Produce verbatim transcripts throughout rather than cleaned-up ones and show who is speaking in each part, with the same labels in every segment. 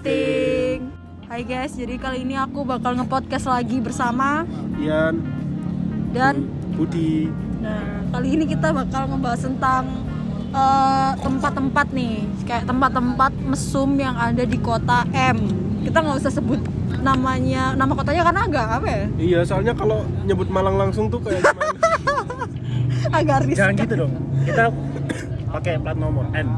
Speaker 1: Chatting. Hai guys, jadi kali ini aku bakal nge-podcast lagi bersama
Speaker 2: Ian
Speaker 1: dan
Speaker 2: Budi.
Speaker 1: Nah, kali ini kita bakal ngebahas tentang uh, tempat-tempat nih, kayak tempat-tempat mesum yang ada di kota M. Kita nggak usah sebut namanya, nama kotanya karena agak apa ya?
Speaker 2: Iya, soalnya kalau nyebut Malang langsung tuh kayak gimana?
Speaker 1: Agak riskan.
Speaker 3: Jangan gitu dong. Kita pakai plat nomor N.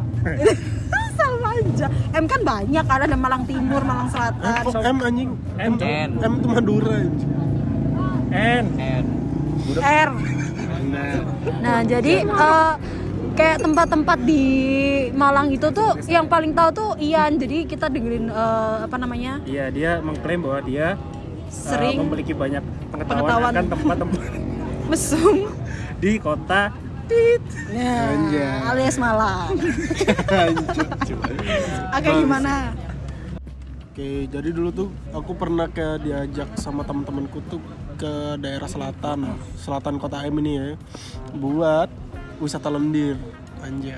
Speaker 1: Sama aja. M kan banyak, ada Malang Timur, Malang Selatan.
Speaker 2: Oh, M anjing. M tuh
Speaker 3: N.
Speaker 2: M tuh Madura anjing.
Speaker 3: N. N.
Speaker 1: R.
Speaker 2: Nah,
Speaker 1: Nah, jadi uh, kayak tempat-tempat di Malang itu tuh yang paling tahu tuh Ian. Jadi kita dengerin uh, apa namanya?
Speaker 3: Iya, dia mengklaim bahwa dia
Speaker 1: Sering
Speaker 3: uh, memiliki banyak pengetahuan,
Speaker 1: pengetahuan.
Speaker 3: akan tempat-tempat
Speaker 1: mesum.
Speaker 3: di kota Tit.
Speaker 1: Ya,
Speaker 2: Anjay.
Speaker 1: alias Malang.
Speaker 2: anjing.
Speaker 1: Oke, gimana?
Speaker 2: Oke, jadi dulu tuh aku pernah kayak diajak sama teman-temanku tuh ke daerah selatan, selatan kota M ini ya, buat wisata lendir. Anjay.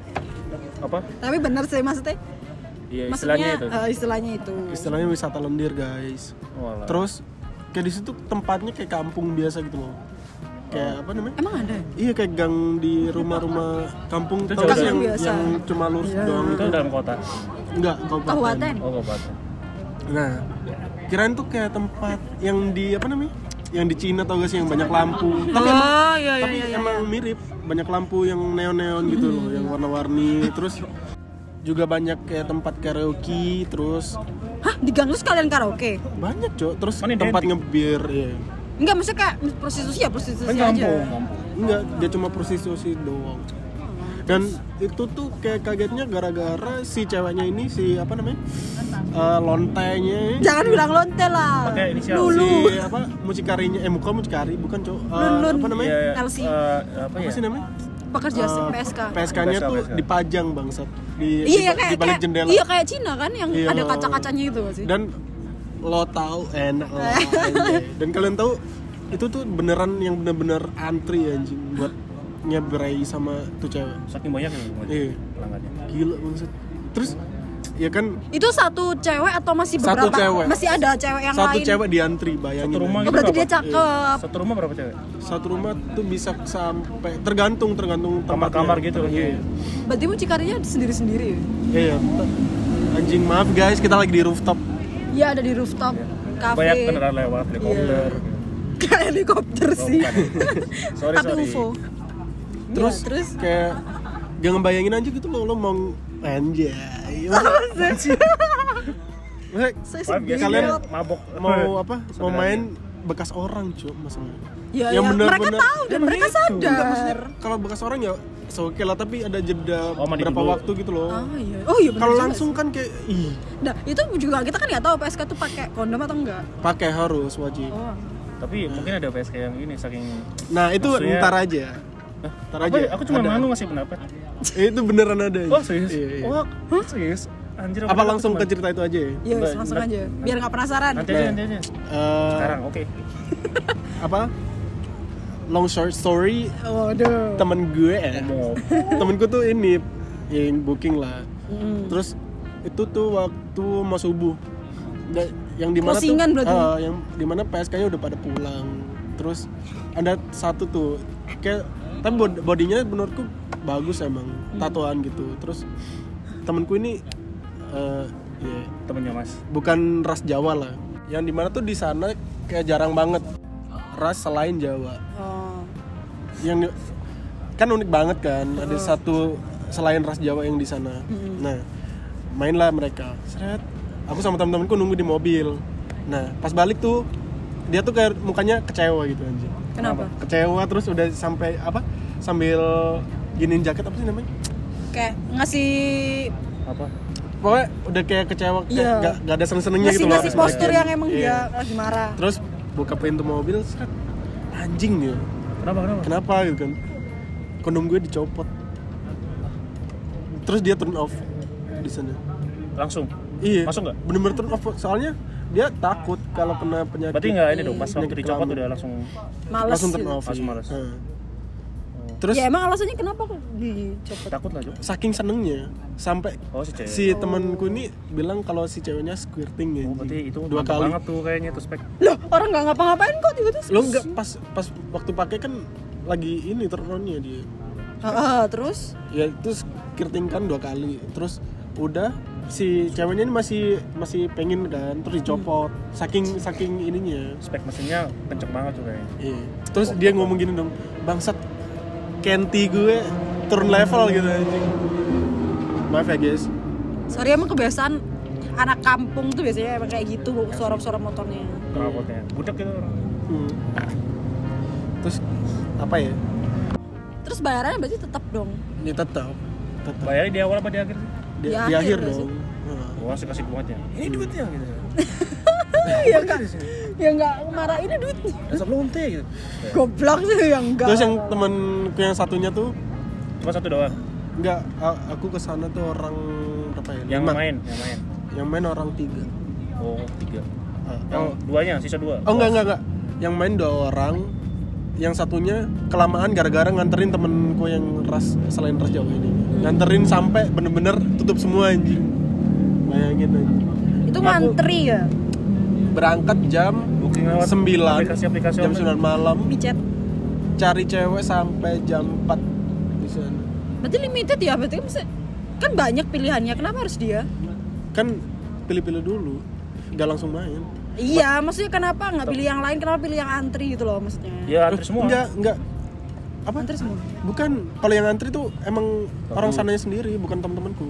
Speaker 3: Apa?
Speaker 1: Tapi bener sih maksudnya.
Speaker 3: Iya,
Speaker 1: Maksudnya
Speaker 3: istilahnya itu.
Speaker 1: uh, istilahnya itu.
Speaker 2: Istilahnya wisata lendir, guys.
Speaker 3: Walah.
Speaker 2: Terus kayak di situ tempatnya kayak kampung biasa gitu loh. Kayak apa namanya?
Speaker 1: Emang ada?
Speaker 2: Iya, kayak gang di rumah-rumah kampung
Speaker 3: Itu
Speaker 2: tau
Speaker 3: jauh
Speaker 2: sih yang,
Speaker 1: biasa.
Speaker 2: yang cuma lurus
Speaker 1: Iya.
Speaker 2: doang
Speaker 3: Itu
Speaker 2: itu.
Speaker 3: dalam kota.
Speaker 2: Enggak, kabupaten.
Speaker 1: Kabupaten.
Speaker 3: Oh, kabupaten.
Speaker 2: Nah, kirain tuh kayak tempat yang di apa namanya? Yang di Cina tau gak sih yang banyak lampu. Tapi emang,
Speaker 1: Oh, iya iya
Speaker 2: tapi
Speaker 1: iya.
Speaker 2: emang mirip, banyak lampu yang neon-neon gitu loh, yang warna-warni. Terus juga banyak kayak tempat karaoke, terus
Speaker 1: Hah, di gang lu sekalian karaoke?
Speaker 2: banyak, Cok. Terus
Speaker 3: Mana
Speaker 2: tempat
Speaker 3: identik?
Speaker 2: ngebir ya.
Speaker 1: Enggak, maksudnya kayak prostitusi ya, prostitusi
Speaker 3: Kan
Speaker 1: aja.
Speaker 3: kampung, kampung.
Speaker 2: Enggak, dia cuma prostitusi doang. Dan itu tuh kayak kagetnya gara-gara si ceweknya ini, si apa namanya? Uh, lontenya.
Speaker 1: Jangan bilang lonte lah.
Speaker 3: Pakai inisial.
Speaker 1: Lulu.
Speaker 2: Si apa? Mucikarinya, eh bukan mucikari, bukan Cok. Uh,
Speaker 1: Lun, lun.
Speaker 2: apa namanya?
Speaker 3: Iya,
Speaker 1: L C.
Speaker 3: eh, apa
Speaker 2: Apa
Speaker 3: ya?
Speaker 2: sih namanya?
Speaker 1: Pekerja
Speaker 2: Uh,
Speaker 1: P S K.
Speaker 2: P S K-nya
Speaker 3: P S K,
Speaker 2: tuh
Speaker 3: P S K.
Speaker 2: dipajang bangsat di,
Speaker 1: Iya,
Speaker 2: di,
Speaker 1: kayak
Speaker 2: di balik
Speaker 1: kayak-
Speaker 2: jendela.
Speaker 1: Iya, kayak Cina kan yang
Speaker 2: Iya.
Speaker 1: ada kaca-kacanya itu nggak sih?
Speaker 2: Dan lo tahu enak lo. anjay. Dan kalian tahu itu tuh beneran yang bener-bener antri anjing buat nyebrei sama tuh cewek.
Speaker 3: Saking banyak nih
Speaker 2: Iya.
Speaker 3: pelanggannya.
Speaker 2: Gila bangsat. Terus ya kan
Speaker 1: Itu satu cewek atau masih
Speaker 2: Satu
Speaker 1: beberapa?
Speaker 2: cewek.
Speaker 1: Masih ada cewek yang
Speaker 2: satu
Speaker 1: lain?
Speaker 2: cewek diantri, bayangin.
Speaker 3: Satu rumah
Speaker 2: aja.
Speaker 1: Oh, berarti dia
Speaker 3: berapa?
Speaker 1: cakep.
Speaker 3: Satu rumah berapa cewek?
Speaker 2: Satu rumah tuh bisa sampai tergantung tergantung
Speaker 3: Kamar-kamar
Speaker 2: tempatnya.
Speaker 3: gitu.
Speaker 2: Iya.
Speaker 1: Berarti mucikarinya sendiri-sendiri ya?
Speaker 2: Iya. Anjing, maaf guys, kita lagi di rooftop.
Speaker 1: Iya, ada di rooftop cafe.
Speaker 3: Banyak kendaraan lewat, helikopter.
Speaker 1: Kayak helikopter
Speaker 3: Oh,
Speaker 1: sih.
Speaker 3: bukan. Sorry,
Speaker 1: Tapi
Speaker 3: sorry.
Speaker 1: U F O.
Speaker 2: Terus,
Speaker 1: Iya, terus
Speaker 2: kayak jangan bayangin aja gitu loh, lo mau anjay. Maksudnya,
Speaker 1: saya
Speaker 3: Maaf, guys,
Speaker 2: Kalian
Speaker 3: dia mabok
Speaker 2: mau apa? Mau
Speaker 3: Saudaranya.
Speaker 2: main bekas orang, cuy, masalahnya.
Speaker 1: Ya,
Speaker 2: yang
Speaker 1: ya, mereka
Speaker 2: benar-benar-
Speaker 1: tahu dan
Speaker 2: Emang
Speaker 1: mereka
Speaker 2: itu. Enggak,
Speaker 1: sadar.
Speaker 2: maksudnya kalau bekas orang ya oke lah, tapi ada jeda
Speaker 3: Oh, mandi
Speaker 2: berapa
Speaker 3: dulu.
Speaker 2: waktu gitu loh.
Speaker 1: Ah, iya. Oh iya benar.
Speaker 2: Kalau
Speaker 1: juga
Speaker 2: langsung kan kayak ih,
Speaker 1: sih. Nah, itu juga kita kan nggak tahu P S K tuh pakai kondom atau enggak.
Speaker 2: pakai harus wajib.
Speaker 1: Oh.
Speaker 3: Tapi mungkin ada P S K yang ini saking
Speaker 2: Nah, itu
Speaker 3: Maksudnya-
Speaker 2: ntar aja.
Speaker 3: Hah?
Speaker 2: Ntar
Speaker 3: Apa
Speaker 2: aja.
Speaker 3: ya? Aku cuma
Speaker 2: Ada.
Speaker 3: manu ngasih pendapat.
Speaker 2: Eh, itu beneran ada.
Speaker 3: Oh serius?
Speaker 2: Iya, iya.
Speaker 3: Oh serius? Anjir.
Speaker 2: Apa
Speaker 3: aku
Speaker 2: langsung
Speaker 3: cuma-
Speaker 2: ke cerita itu aja ya?
Speaker 1: Iya,
Speaker 3: Enggak,
Speaker 1: langsung
Speaker 3: enggak.
Speaker 1: aja. Biar nggak penasaran.
Speaker 3: Nanti aja, nanti aja.
Speaker 2: Eh,
Speaker 3: Sekarang, oke.
Speaker 2: apa? Long short story,
Speaker 1: Waduh.
Speaker 2: temen gue ya.
Speaker 3: Mau
Speaker 2: Temenku tuh ini yang booking lah.
Speaker 1: Mm.
Speaker 2: Terus itu tuh waktu mau subuh. Da- yang di mana tuh
Speaker 1: Closingan berarti?
Speaker 2: ah, yang di mana P S K-nya udah pada pulang. Terus ada satu tuh kayak tapi bod- bodinya menurutku bagus emang, tatoan gitu. Terus temenku ini eh ya,
Speaker 3: temennya Mas.
Speaker 2: bukan ras Jawa lah. Yang di mana tuh di sana kayak jarang banget ras selain Jawa.
Speaker 1: Oh.
Speaker 2: Yang kan unik banget kan, ada satu selain ras Jawa yang di sana. Nah, mainlah mereka. Seret. Aku sama temen-temenku nunggu di mobil. Nah, pas balik tuh dia tuh kayak mukanya kecewa gitu anjing.
Speaker 1: Kenapa?
Speaker 2: Kecewa terus udah sampai apa? Sambil giniin jaket apa sih namanya?
Speaker 1: Kayak ngasih
Speaker 3: Apa?
Speaker 2: Pokoknya udah kayak kecewa, kayak
Speaker 1: Iya.
Speaker 2: gak, gak ada seneng-senengnya
Speaker 1: ngasih
Speaker 2: gitu loh.
Speaker 1: ngasih
Speaker 2: pas
Speaker 1: postur
Speaker 2: balikin.
Speaker 1: yang emang
Speaker 2: Iya.
Speaker 1: dia lagi marah.
Speaker 2: Terus buka pintu mobil, seret. Anjing gitu.
Speaker 3: Kenapa, kenapa?
Speaker 2: Kenapa gitu kan? Kondom gue dicopot. Terus dia turn off di sana.
Speaker 3: Langsung?
Speaker 2: Iya.
Speaker 3: Masuk nggak?
Speaker 2: Bener-bener turn off. Soalnya dia takut kalau kena penyakit.
Speaker 3: Berarti nggak ini dong, pas waktu
Speaker 2: Penyakit
Speaker 3: dicopot
Speaker 2: kelamin.
Speaker 3: udah langsung
Speaker 1: Males
Speaker 2: langsung turn
Speaker 1: gitu.
Speaker 2: off.
Speaker 3: Langsung
Speaker 2: iya.
Speaker 3: males.
Speaker 2: Heeh.
Speaker 3: oh.
Speaker 2: Terus
Speaker 1: Ya emang alasannya kenapa kok dicopot?
Speaker 3: Takut lah, Jo.
Speaker 2: saking senengnya sampai
Speaker 3: Oh, si cewek.
Speaker 2: si temanku ini bilang kalau si ceweknya squirting ya.
Speaker 3: Oh, berarti itu
Speaker 2: dua
Speaker 3: mantap
Speaker 2: kali.
Speaker 3: banget tuh kayaknya tuh spek.
Speaker 1: Loh, orang nggak ngapa-ngapain kok tiba-tiba.
Speaker 2: Lo enggak pas pas waktu pakai kan lagi ini turn on-nya dia.
Speaker 1: Heeh, terus
Speaker 2: Ya terus skirting kan dua kali. Terus udah si ceweknya ini masih masih pengen kan terus dicopot. Saking saking ininya.
Speaker 3: Spek mesinnya kenceng banget tuh kayaknya.
Speaker 2: Iya. Terus dia ngomong gini dong, bangsat Kenti gue turun level gitu anjing. Maaf ya guys.
Speaker 1: sorry emang kebiasaan anak kampung tuh biasanya emang kayak gitu suara-suara motornya.
Speaker 3: Knalpotnya budak gitu orang.
Speaker 2: Hmm. Terus apa ya?
Speaker 1: Terus bayarannya berarti tetap dong.
Speaker 2: Ya tetap. Tetap.
Speaker 3: Bayarnya di awal apa di akhir sih?
Speaker 2: Di,
Speaker 1: Di
Speaker 2: di
Speaker 1: akhir
Speaker 2: akhir
Speaker 1: nggak
Speaker 2: dong. Nah.
Speaker 3: Wah, saya kasih duitnya. Ini duitnya gitu.
Speaker 1: ya enggak ya enggak marah ini duit
Speaker 3: Dasar lonte gitu.
Speaker 1: goblok sih yang enggak.
Speaker 2: Terus yang temanku yang satunya tuh
Speaker 3: Cuma satu doang.
Speaker 2: enggak, a- aku kesana tuh orang berapa ya?
Speaker 3: Yang
Speaker 2: Lima.
Speaker 3: main, yang main.
Speaker 2: Yang main orang tiga.
Speaker 3: Oh, tiga.
Speaker 2: Ah,
Speaker 3: Yang
Speaker 2: oh,
Speaker 3: duanya, sisa dua.
Speaker 2: oh enggak enggak enggak. Yang main dua orang. Yang satunya kelamaan gara-gara nganterin temenku yang ras selain ras Jawa ini. Nganterin sampai bener-bener tutup semua anjing. Bayangin anjing.
Speaker 1: Itu
Speaker 2: Aku
Speaker 1: ngantri ya
Speaker 2: berangkat jam
Speaker 3: Booking lewat
Speaker 2: sembilan
Speaker 3: aplikasi-aplikasi
Speaker 2: jam
Speaker 3: online.
Speaker 2: sembilan malam,
Speaker 1: micet.
Speaker 2: cari cewek sampai jam empat di sana.
Speaker 1: Berarti limited ya, berarti kan bisa kan banyak pilihannya. Kenapa harus dia?
Speaker 2: Kan pilih-pilih dulu, nggak langsung main.
Speaker 1: Iya, maksudnya kenapa nggak pilih yang lain? Kenapa pilih yang antri gitu loh maksudnya?
Speaker 3: Ya, antri semua.
Speaker 2: Enggak, enggak. Apa?
Speaker 1: Antri semua.
Speaker 2: Bukan, kalau yang antri tuh emang
Speaker 3: Tahu.
Speaker 2: orang sananya sendiri, bukan teman-temanku.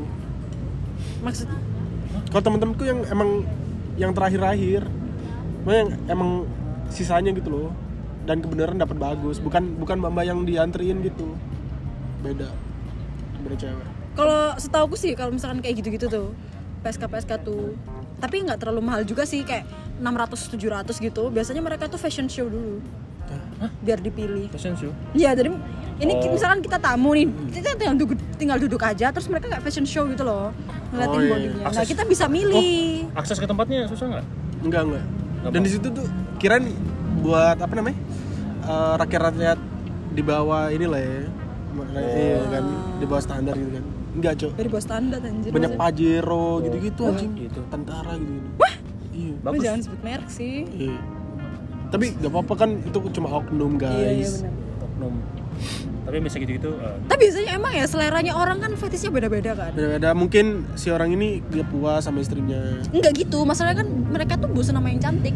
Speaker 1: Maksud
Speaker 2: Kalau teman-temanku yang emang yang terakhir-akhir, yang emang sisanya gitu loh. Dan kebenaran dapat bagus, bukan bukan mbak-mbak yang diantriin gitu. Beda. Beda cewek.
Speaker 1: kalau setauku sih kalau misalkan kayak gitu-gitu tuh P S K P S K tuh, tapi nggak terlalu mahal juga sih, kayak enam ratus tujuh ratus gitu. Biasanya mereka tuh fashion show dulu.
Speaker 3: Hah?
Speaker 1: Biar dipilih.
Speaker 3: Fashion show.
Speaker 1: Iya, jadi ini
Speaker 3: Oh.
Speaker 1: misalkan kita tamu nih, kita tinggal duduk, tinggal duduk aja, terus mereka kayak fashion show gitu loh, ngeliatin
Speaker 2: Oh, iya.
Speaker 1: bodinya. Nah,
Speaker 3: Akses-
Speaker 1: kita bisa milih.
Speaker 3: Akses ke tempatnya susah nggak?
Speaker 2: Enggak, enggak.
Speaker 3: Nggak
Speaker 2: Dan
Speaker 3: apa?
Speaker 2: di situ tuh kirain buat apa namanya? Eh, rakyat-rakyat di bawah inilah ya. Iya kan, di bawah standar gitu kan. Enggak, Cok.
Speaker 1: Dari bawah standar anjir.
Speaker 2: Banyak
Speaker 1: maksudnya.
Speaker 2: pajero gitu-gitu
Speaker 3: Oh,
Speaker 2: anjing.
Speaker 3: gitu.
Speaker 2: Tentara gitu-gitu. Wah. Iya.
Speaker 1: Lu
Speaker 3: Bagus.
Speaker 1: jangan sebut merek sih.
Speaker 2: Iya. Tapi gak apa-apa kan, itu cuma oknum guys.
Speaker 1: Iya, iya benar.
Speaker 3: Oknum. Tapi bisa gitu-gitu. eh,
Speaker 1: Tapi biasanya emang ya seleranya orang kan fetishnya beda-beda kan.
Speaker 2: Beda-beda, mungkin si orang ini dia puas sama istrinya.
Speaker 1: Enggak gitu, masalahnya kan mereka tuh bosan sama yang cantik.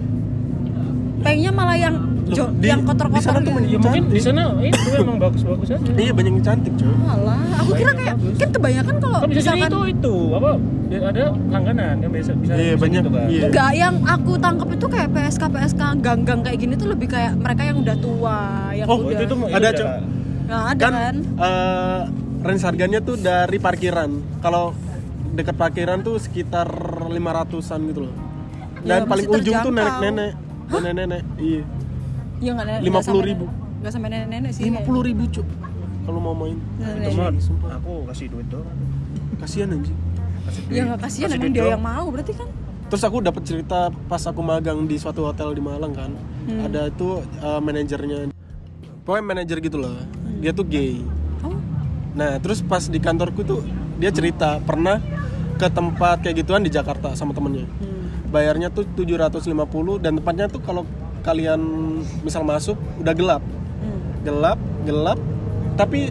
Speaker 1: Pengennya malah yang
Speaker 2: Loh,
Speaker 1: jo-
Speaker 2: di-
Speaker 1: yang
Speaker 2: di
Speaker 1: kotor-kotor
Speaker 2: sana tuh
Speaker 1: gitu.
Speaker 2: banyak
Speaker 3: ya mungkin
Speaker 2: cantik.
Speaker 3: di sana itu emang bagus-bagus aja.
Speaker 2: Iya, banyak yang cantik, Cok.
Speaker 1: Malah, aku kira
Speaker 3: Banyak
Speaker 1: kayak
Speaker 3: bagus.
Speaker 1: kan kebanyakan kalau
Speaker 3: Kan bisa jadi
Speaker 1: misalkan
Speaker 3: itu itu apa? Dia ada langganan yang bisa bisa.
Speaker 2: Iya,
Speaker 3: bisa
Speaker 2: banyak.
Speaker 3: gitu kan.
Speaker 2: Iya.
Speaker 1: enggak, yang aku tangkep itu kayak P S K P S K gang-gang kayak gini tuh lebih kayak mereka yang udah tua, yang
Speaker 2: Oh,
Speaker 3: Oh,
Speaker 1: udah
Speaker 3: itu itu
Speaker 2: Ada,
Speaker 3: itu
Speaker 2: Cok.
Speaker 3: udah-
Speaker 1: nggak ada
Speaker 2: Kan,
Speaker 1: kan.
Speaker 2: eh, range harganya tuh dari parkiran. Kalau dekat parkiran tuh sekitar lima ratusan gitu loh. Dan
Speaker 1: Ya,
Speaker 2: paling
Speaker 1: masih
Speaker 2: ujung tuh
Speaker 1: terjangkau.
Speaker 2: nenek-nenek. Nenek-nenek. Iya.
Speaker 1: Ya nggak nenek-
Speaker 2: lima
Speaker 1: nggak
Speaker 2: puluh
Speaker 1: sampai-
Speaker 2: ribu.
Speaker 1: nggak sampai nenek-nenek sih.
Speaker 2: lima puluh ribu, Cuk. Kalau mau main.
Speaker 1: Nenek.
Speaker 3: Itu mah
Speaker 2: Sumpah.
Speaker 3: aku kasih duit doang.
Speaker 2: Kasihan anjing.
Speaker 3: Kasih
Speaker 1: Ya nggak kasihan,
Speaker 3: kasih
Speaker 1: emang
Speaker 3: duit
Speaker 1: dia
Speaker 3: doang.
Speaker 1: yang mau berarti kan.
Speaker 2: Terus aku dapat cerita pas aku magang di suatu hotel di Malang kan.
Speaker 1: Hmm.
Speaker 2: Ada itu eh, manajernya. Pokoknya manajer gitu loh. Dia tuh gay.
Speaker 1: Oh,
Speaker 2: Nah, terus pas di kantorku tuh dia cerita pernah ke tempat kayak gituan di Jakarta sama temennya.
Speaker 1: hmm.
Speaker 2: Bayarnya tuh tujuh ratus lima puluh dan tempatnya tuh kalau kalian misal masuk udah gelap.
Speaker 1: Hmm.
Speaker 2: Gelap, gelap. Tapi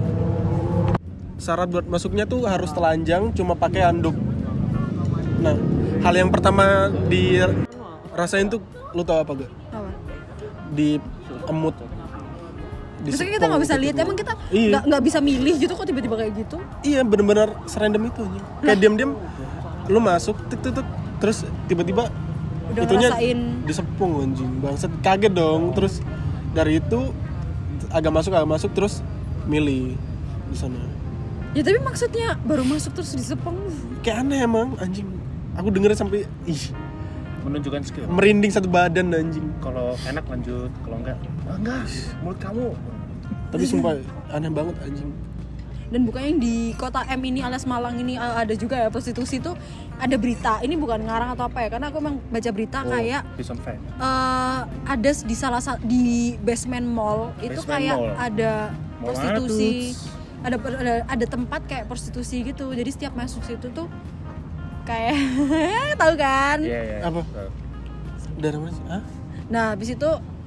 Speaker 2: syarat buat masuknya tuh harus telanjang cuma pakai handuk. Nah, hal yang pertama dirasain tuh lu tau apa gak?
Speaker 1: Apa?
Speaker 2: Di emut. Di
Speaker 1: Maksudnya kita nggak bisa lihat, emang kita
Speaker 2: Iya.
Speaker 1: nggak nggak bisa milih gitu kok tiba-tiba kayak gitu.
Speaker 2: Iya, bener-bener serandom itu aja. Kayak diam-diam lu masuk tuk tuk tuk terus tiba-tiba
Speaker 1: Udah
Speaker 2: itunya
Speaker 1: ngerasain.
Speaker 2: disepung anjing. Bangsat, kaget dong. Terus dari itu agak masuk agak masuk terus milih di sana.
Speaker 1: Ya tapi maksudnya baru masuk terus disepeng.
Speaker 2: Kayak aneh emang anjing. Aku dengerin sampai ih,
Speaker 3: Menunjukkan skill.
Speaker 2: merinding satu badan anjing.
Speaker 3: Kalau enak lanjut, kalau enggak, ah, enggak. Mulut kamu.
Speaker 2: Tapi sumpah aneh banget anjing.
Speaker 1: Dan bukannya yang di kota M ini alias Malang ini uh, ada juga ya prostitusi tuh, ada berita. Ini bukan ngarang atau apa ya, karena aku emang baca berita
Speaker 3: Oh,
Speaker 1: kayak
Speaker 3: di some fact.
Speaker 1: uh, ada di salah satu di basement mall itu
Speaker 3: Basement
Speaker 1: kayak
Speaker 3: mall.
Speaker 1: ada
Speaker 3: Mau
Speaker 1: prostitusi. Ada, ada ada tempat kayak prostitusi gitu. Jadi setiap masuk situ tuh kayak tahu kan?
Speaker 3: Iya, iya.
Speaker 2: Apa? Dari mana sih? Hah?
Speaker 1: Nah, habis itu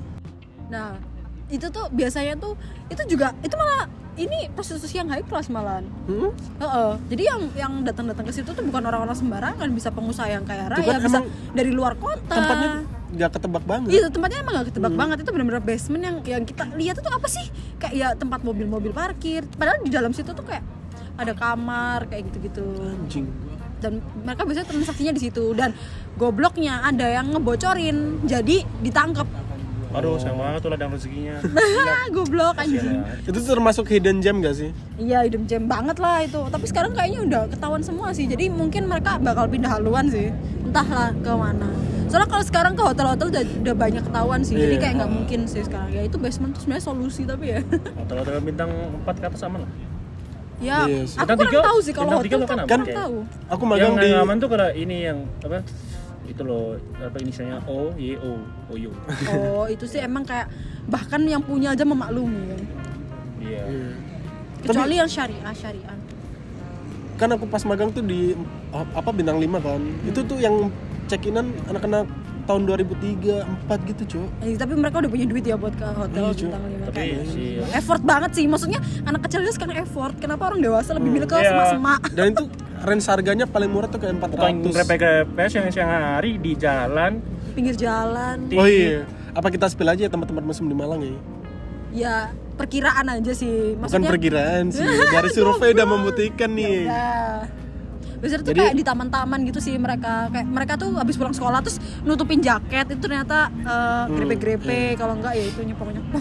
Speaker 1: nah, itu tuh biasanya tuh itu juga itu malah ini prostitusi yang high class malahan.
Speaker 2: Hmm?
Speaker 1: Heeh. Jadi yang yang datang-datang ke situ tuh bukan orang-orang sembarangan, bisa pengusaha yang kaya
Speaker 2: Itu
Speaker 1: raya,
Speaker 2: kan
Speaker 1: bisa
Speaker 2: emang
Speaker 1: dari luar kota.
Speaker 2: Tempatnya nggak ketebak banget.
Speaker 1: Iya, tempatnya emang gak ketebak banget. Itu benar-benar basement yang yang kita lihat itu apa sih? Kayak ya tempat mobil-mobil parkir. Padahal di dalam situ tuh kayak ada kamar kayak gitu-gitu.
Speaker 2: Anjing.
Speaker 1: Dan mereka biasanya transaksinya di situ, dan gobloknya ada yang ngebocorin. Jadi ditangkap.
Speaker 3: Aduh, sayang banget tuh ladang rezekinya.
Speaker 1: Goblok anjing.
Speaker 2: Itu termasuk hidden gem gak sih?
Speaker 1: Iya, hidden gem banget lah itu. Tapi sekarang kayaknya udah ketahuan semua sih. Jadi mungkin mereka bakal pindah haluan sih. Entahlah ke mana. Soalnya kalau sekarang ke hotel-hotel udah, udah banyak ketahuan sih. Jadi
Speaker 2: Iya.
Speaker 1: kayak nggak mungkin sih sekarang. Ya itu basement tuh sebenarnya solusi tapi ya.
Speaker 3: Hotel-hotel bintang empat ke atas aman lah.
Speaker 1: Ya,
Speaker 2: Iya sih.
Speaker 1: aku
Speaker 3: Bintang
Speaker 1: kurang
Speaker 3: tiga-
Speaker 1: tahu sih kalau
Speaker 3: bintang
Speaker 1: hotel
Speaker 3: tiga
Speaker 1: tuh
Speaker 3: kan
Speaker 1: aku
Speaker 3: aman.
Speaker 1: kurang tahu.
Speaker 2: Aku
Speaker 3: Yang
Speaker 2: magang di
Speaker 3: nggak aman tuh karena ini yang apa? Itu loh, apa inisialnya O, Y, O, O, Y.
Speaker 1: Oh, itu sih emang kayak bahkan yang punya aja memaklumi kan.
Speaker 3: Iya.
Speaker 2: Iya.
Speaker 1: Kecuali yang syariah, syariah.
Speaker 2: Kan aku pas magang tuh di apa bintang lima kan. Itu tuh yang check-inan anak-anak tahun dua ribu tiga, empat gitu, Cuk.
Speaker 1: Eh, tapi mereka udah punya duit ya buat ke hotel
Speaker 2: Iya, Cuk.
Speaker 1: bintang lima
Speaker 3: Tapi
Speaker 1: kayak.
Speaker 3: si
Speaker 1: Effort banget sih, maksudnya anak kecil itu sekarang effort. Kenapa orang dewasa lebih milih ke
Speaker 3: Iya.
Speaker 1: semak-semak?
Speaker 2: Dan itu range harganya paling murah tuh kayak empat
Speaker 3: bukan
Speaker 2: ratus.
Speaker 3: grepe-grepe siang siang hari di jalan.
Speaker 1: Pinggir jalan.
Speaker 3: Di-
Speaker 2: Oh iya. Apa kita spill aja ya tempat-tempat mesum di Malang ya?
Speaker 1: Ya perkiraan aja sih.
Speaker 2: Bukan
Speaker 1: Maksudnya
Speaker 2: perkiraan sih. Dari survei udah membuktikan nih.
Speaker 1: ya. Biasanya tuh
Speaker 2: Jadi-
Speaker 1: kayak di taman-taman gitu sih mereka. Kayak mereka tuh habis pulang sekolah terus nutupin jaket itu ternyata eh, grepe-grepe, kalau enggak ya itu nyepong-nyepong.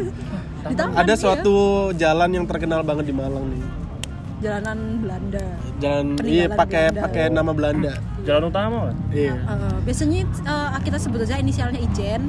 Speaker 1: Di taman.
Speaker 2: Ada
Speaker 1: iya.
Speaker 2: suatu jalan yang terkenal banget di Malang nih.
Speaker 1: Jalanan Belanda.
Speaker 2: Jalan iya
Speaker 1: Peninggalan
Speaker 2: pakai
Speaker 1: Belanda.
Speaker 2: pakai nama Belanda.
Speaker 3: Jalan utama kan?
Speaker 2: Iya.
Speaker 1: Eh, biasanya eh, kita sebut aja inisialnya Ijen.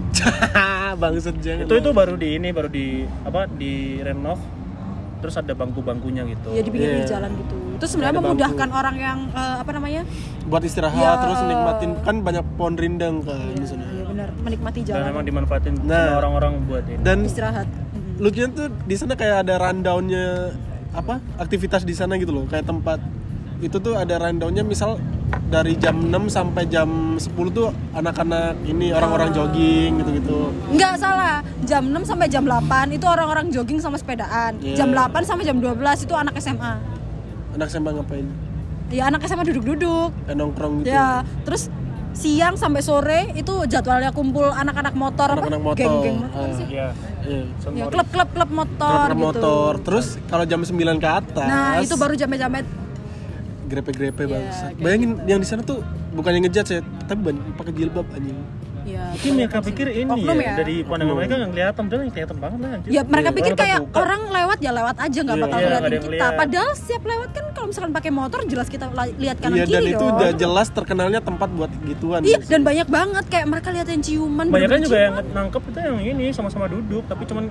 Speaker 2: Bangsat jangan.
Speaker 3: Itu itu baru di ini baru di apa di renov. Terus ada bangku-bangkunya gitu.
Speaker 1: Ya di pinggir
Speaker 2: Iya.
Speaker 1: jalan gitu. Itu sebenarnya
Speaker 2: Ada
Speaker 1: memudahkan
Speaker 2: bangku.
Speaker 1: orang yang eh, apa namanya?
Speaker 2: buat istirahat
Speaker 1: Ya.
Speaker 2: terus nikmatin kan banyak pohon rindang kan di sana.
Speaker 1: Iya benar, menikmati
Speaker 3: Dan
Speaker 1: jalan.
Speaker 3: memang dimanfaatin
Speaker 2: Nah.
Speaker 3: sama orang-orang buat ini.
Speaker 2: Dan
Speaker 1: Istirahat. Mhm.
Speaker 2: lucunya tuh di sana kayak ada rundownnya apa aktivitas di sana gitu loh, kayak tempat itu tuh ada rundownnya, misal dari jam enam sampai jam sepuluh tuh anak-anak ini orang-orang jogging gitu-gitu.
Speaker 1: Enggak salah, jam enam sampai jam delapan itu orang-orang jogging sama sepedaan.
Speaker 2: Iya.
Speaker 1: Jam delapan sampai jam dua belas itu anak S M A.
Speaker 2: Anak S M A ngapain?
Speaker 1: Ya anak S M A duduk-duduk.
Speaker 2: Kayak nongkrong gitu.
Speaker 1: Ya, terus siang sampai sore itu jadwalnya kumpul anak-anak motor
Speaker 2: Anak-anak
Speaker 1: apa?
Speaker 2: motor.
Speaker 1: Geng-geng
Speaker 2: Ah.
Speaker 1: motor sih.
Speaker 3: Iya.
Speaker 2: Iya.
Speaker 1: Ya, klub-klub klub motor
Speaker 2: Klub
Speaker 1: gitu.
Speaker 2: motor. Terus kalau jam sembilan ke atas.
Speaker 1: Nah, itu baru jamet-jamet.
Speaker 2: grepe-grepe
Speaker 1: Iya,
Speaker 2: bangsat.
Speaker 1: kayak
Speaker 2: Bayangin yang di sana tuh bukannya ngejudge ya, tapi banyak pakai jilbab anjing.
Speaker 1: Ya,
Speaker 3: Mungkin mereka pikir ini
Speaker 1: Oknum
Speaker 3: ya,
Speaker 1: ya.
Speaker 3: dari pandangan mereka nggak kelihatan, padahal yang kelihatan banget lah anjir.
Speaker 1: Ya mereka
Speaker 2: Iya.
Speaker 1: pikir
Speaker 3: Orang
Speaker 1: kayak
Speaker 3: terbuka.
Speaker 1: orang lewat ya lewat aja nggak
Speaker 2: Iya,
Speaker 1: bakal
Speaker 3: iya,
Speaker 1: ngeliatin
Speaker 3: nggak ada yang
Speaker 1: kita.
Speaker 3: lihat.
Speaker 1: Padahal setiap lewat kan kalau misalkan pakai motor jelas kita la- lihat kanan
Speaker 2: Iya,
Speaker 1: kiri
Speaker 2: dan itu
Speaker 1: dong.
Speaker 2: udah jelas terkenalnya tempat buat gituan.
Speaker 1: Iya, dan banyak banget kayak mereka liatin ciuman.
Speaker 3: Banyak kan
Speaker 1: bener-bener
Speaker 3: juga yang
Speaker 1: ciuman.
Speaker 3: nangkep itu yang ini sama-sama duduk, tapi cuman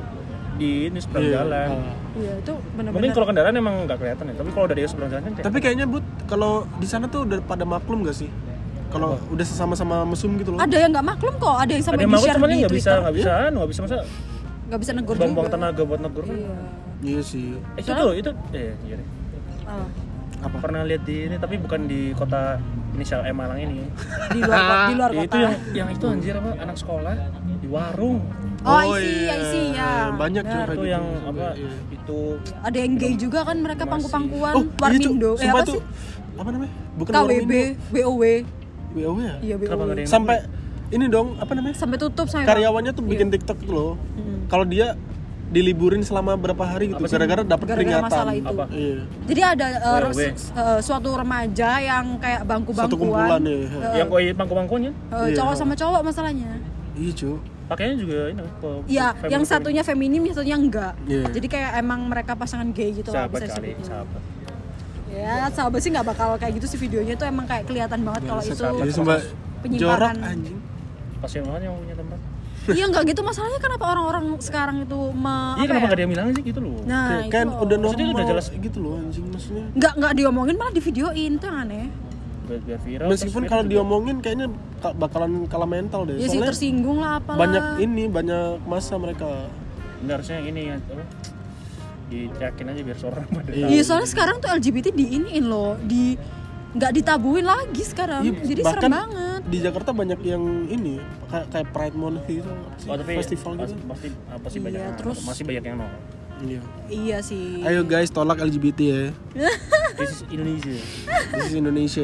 Speaker 3: di ini seberang
Speaker 2: Iya.
Speaker 3: jalan.
Speaker 2: Ah.
Speaker 1: Iya, itu
Speaker 3: Mungkin
Speaker 1: benar-benar.
Speaker 3: kalau kendaraan emang nggak kelihatan ya, tapi kalau dari seberang jalan kan kelihatan.
Speaker 2: Tapi kayaknya Bud, kalau di sana tuh udah pada maklum gak sih? Kalau udah sesama-sama mesum gitu loh.
Speaker 1: Ada yang nggak maklum kok, ada yang
Speaker 3: ada
Speaker 1: sampai
Speaker 3: yang mau
Speaker 1: di-share
Speaker 3: cuman
Speaker 1: di
Speaker 3: nggak bisa
Speaker 1: Twitter.
Speaker 3: nggak bisa anu, nggak bisa masa
Speaker 1: Nggak bisa negur
Speaker 3: buang-buang
Speaker 1: juga.
Speaker 3: tenaga buat negur kan.
Speaker 1: Iya.
Speaker 2: Iya sih.
Speaker 3: Eh, itu tuh itu eh iya deh.
Speaker 1: Ah,
Speaker 2: Apa?
Speaker 3: Pernah lihat di ini tapi bukan di kota inisial M Malang ini.
Speaker 1: di luar kota, di luar
Speaker 3: Ya,
Speaker 1: kota.
Speaker 3: itu yang yang itu anjir apa anak sekolah di warung.
Speaker 1: Oh, I see, I see, ya.
Speaker 2: Banyak tuh
Speaker 1: Benar.
Speaker 2: kayak
Speaker 3: Itu
Speaker 2: gitu
Speaker 3: yang
Speaker 2: juga,
Speaker 3: apa
Speaker 2: iya.
Speaker 3: itu
Speaker 1: Ada yang gay juga kan mereka
Speaker 3: Masih.
Speaker 1: pangku-pangkuan,
Speaker 2: Oh, iya Cuk,
Speaker 1: Warmindo. Eh
Speaker 2: sumpah
Speaker 1: apa
Speaker 2: tuh.
Speaker 1: sih?
Speaker 2: Apa namanya? Bukan
Speaker 1: K W B,
Speaker 2: Warmindo.
Speaker 1: B O W.
Speaker 2: W O W ya?
Speaker 1: Iya, B O
Speaker 3: Kenapa nggak ada
Speaker 1: W.
Speaker 3: yang-
Speaker 2: Sampai ini dong, apa namanya?
Speaker 1: Sampai tutup sampai
Speaker 2: Karyawannya tuh bikin TikTok gitu loh.
Speaker 1: Mm.
Speaker 2: Kalau dia diliburin selama berapa hari gitu
Speaker 3: Apa sih?
Speaker 2: gara-gara dapat
Speaker 1: Gara-gara
Speaker 2: peringatan.
Speaker 1: masalah itu.
Speaker 3: Apa?
Speaker 2: Iya.
Speaker 1: Jadi ada uh,
Speaker 3: W O W.
Speaker 1: su- uh, suatu remaja yang kayak
Speaker 2: Satu
Speaker 1: bangku-bangkuan.
Speaker 2: kumpulan ya.
Speaker 1: Uh,
Speaker 3: yang koi bangku-bangkunya
Speaker 1: uh,
Speaker 2: Iya.
Speaker 1: cowok sama cowok masalahnya.
Speaker 2: Iya, Cuk.
Speaker 3: pakainya juga ini apa?
Speaker 1: Iya,
Speaker 3: Feminim.
Speaker 1: yang satunya feminim, yang satunya enggak.
Speaker 2: Iya.
Speaker 1: Jadi kayak emang mereka pasangan gay gitu lah
Speaker 3: sahabat
Speaker 1: bisa
Speaker 3: kali,
Speaker 1: disebutnya.
Speaker 3: sahabat.
Speaker 1: Ya, sahabat sih nggak bakal kayak gitu sih videonya tuh emang kayak kelihatan banget kalau itu
Speaker 3: sahabat.
Speaker 2: Jadi sumpah
Speaker 1: penyimpanan.
Speaker 2: jorok anjing.
Speaker 3: Kasian banget yang punya tempat.
Speaker 1: Iya nggak gitu masalahnya, kenapa orang-orang sekarang itu me,
Speaker 3: Iya,
Speaker 1: apa
Speaker 3: kenapa
Speaker 1: ya?
Speaker 3: nggak ada yang bilang sih gitu loh.
Speaker 1: Nah,
Speaker 2: Kayak- kan
Speaker 1: itu
Speaker 2: udah
Speaker 1: loh.
Speaker 3: Maksudnya
Speaker 2: normal
Speaker 3: udah jelas.
Speaker 2: gitu loh anjing maksudnya.
Speaker 1: nggak nggak diomongin malah di videoin, itu yang aneh.
Speaker 3: Biar, biar viral.
Speaker 2: Meskipun
Speaker 3: terus
Speaker 2: kalau
Speaker 3: juga-
Speaker 2: diomongin kayaknya ka- bakalan kalah mental deh.
Speaker 1: Ya sih
Speaker 2: Soalnya
Speaker 1: tersinggung lah apalah.
Speaker 2: banyak ini banyak masa mereka.
Speaker 3: Nggak, harusnya yang ini ya apa? dicakin aja biar seorang pada
Speaker 2: Iya.
Speaker 3: tahu.
Speaker 1: Iya, soalnya sekarang tuh L G B T diiniin loh, di nggak ditabuin lagi sekarang.
Speaker 2: Iya,
Speaker 1: Jadi
Speaker 2: bahkan
Speaker 1: serem banget.
Speaker 2: di Jakarta banyak yang ini kayak kayak Pride Month gitu, apa sih?
Speaker 3: Oh, tapi
Speaker 2: festival
Speaker 3: pas-
Speaker 2: gitu.
Speaker 3: pasti apa sih
Speaker 1: Iya,
Speaker 3: banyak yang
Speaker 1: terus-
Speaker 3: masih banyak yang nolak.
Speaker 2: Iya.
Speaker 1: Iya sih.
Speaker 2: Ayo guys, tolak L G B T ya.
Speaker 3: This is Indonesia.
Speaker 2: This is Indonesia.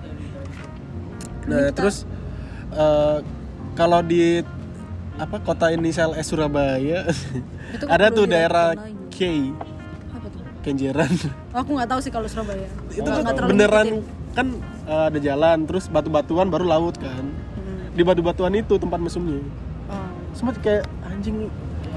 Speaker 2: Nah,
Speaker 1: Kita-
Speaker 2: terus eh, kalau di apa kota inisial S Surabaya
Speaker 1: Itu kan
Speaker 2: ada
Speaker 1: perlu
Speaker 2: tuh daerah
Speaker 1: dilakukan
Speaker 2: K,
Speaker 1: lagi. Apa tuh?
Speaker 2: Kenjeran.
Speaker 1: Oh, aku nggak tahu sih kalau Surabaya.
Speaker 2: Itu
Speaker 1: Nggak-
Speaker 2: tuh
Speaker 1: nggak terlalu
Speaker 2: beneran
Speaker 1: ngikutin.
Speaker 2: kan eh, ada jalan, terus batu-batuan baru laut kan.
Speaker 1: Hmm.
Speaker 2: Di batu-batuan itu tempat mesumnya.
Speaker 1: Oh.
Speaker 2: Semua kayak anjing.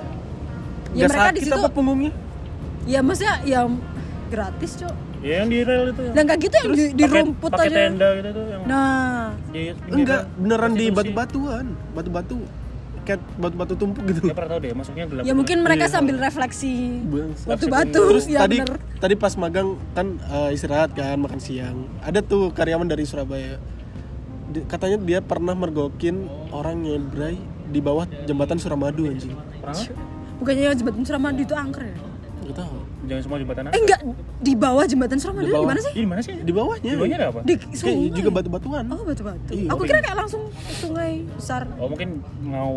Speaker 1: Ya,
Speaker 2: Gak
Speaker 1: mereka di
Speaker 2: sakit
Speaker 1: situ-
Speaker 2: apa punggungnya?
Speaker 1: Ya maksudnya ya gratis, Cok.
Speaker 3: Ya yang di rel itu.
Speaker 1: Dan kayak gitu yang di, di
Speaker 3: Pakai-
Speaker 1: rumput
Speaker 3: pakai
Speaker 1: aja.
Speaker 3: tenda gitu tuh yang
Speaker 1: Nah,
Speaker 3: di pinggir
Speaker 2: Enggak, beneran di
Speaker 3: prostitusi.
Speaker 2: batu-batuan. Batu-batu kayak batu-batu tumpuk gitu.
Speaker 3: Ya pernah tahu deh, masuknya gelap.
Speaker 1: ya mungkin mereka
Speaker 2: Iya.
Speaker 1: sambil refleksi
Speaker 2: Bangsa.
Speaker 1: batu-batu.
Speaker 2: Terus
Speaker 1: Ya
Speaker 2: tadi
Speaker 1: bener.
Speaker 2: tadi pas magang kan eh, istirahat kan makan siang. Ada tuh karyawan dari Surabaya. Di- katanya dia pernah mergokin orang ngebrai di bawah jembatan Suramadu anjing.
Speaker 3: Pernah?
Speaker 1: Bukannya yang jembatan Suramadu itu angker ya?
Speaker 2: Enggak tahu.
Speaker 3: Jangan semua jembatan
Speaker 1: Eh enggak, di bawah jembatan Suramadu
Speaker 2: Di bawah.
Speaker 1: di mana sih?
Speaker 3: Di mana sih?
Speaker 2: Di bawahnya.
Speaker 3: Di bawahnya ada apa?
Speaker 1: Di
Speaker 2: Kayak
Speaker 1: sungai.
Speaker 2: juga batu-batuan.
Speaker 1: Oh, batu-batu.
Speaker 2: Iya.
Speaker 1: Aku kira kayak langsung sungai besar.
Speaker 3: Oh mungkin mau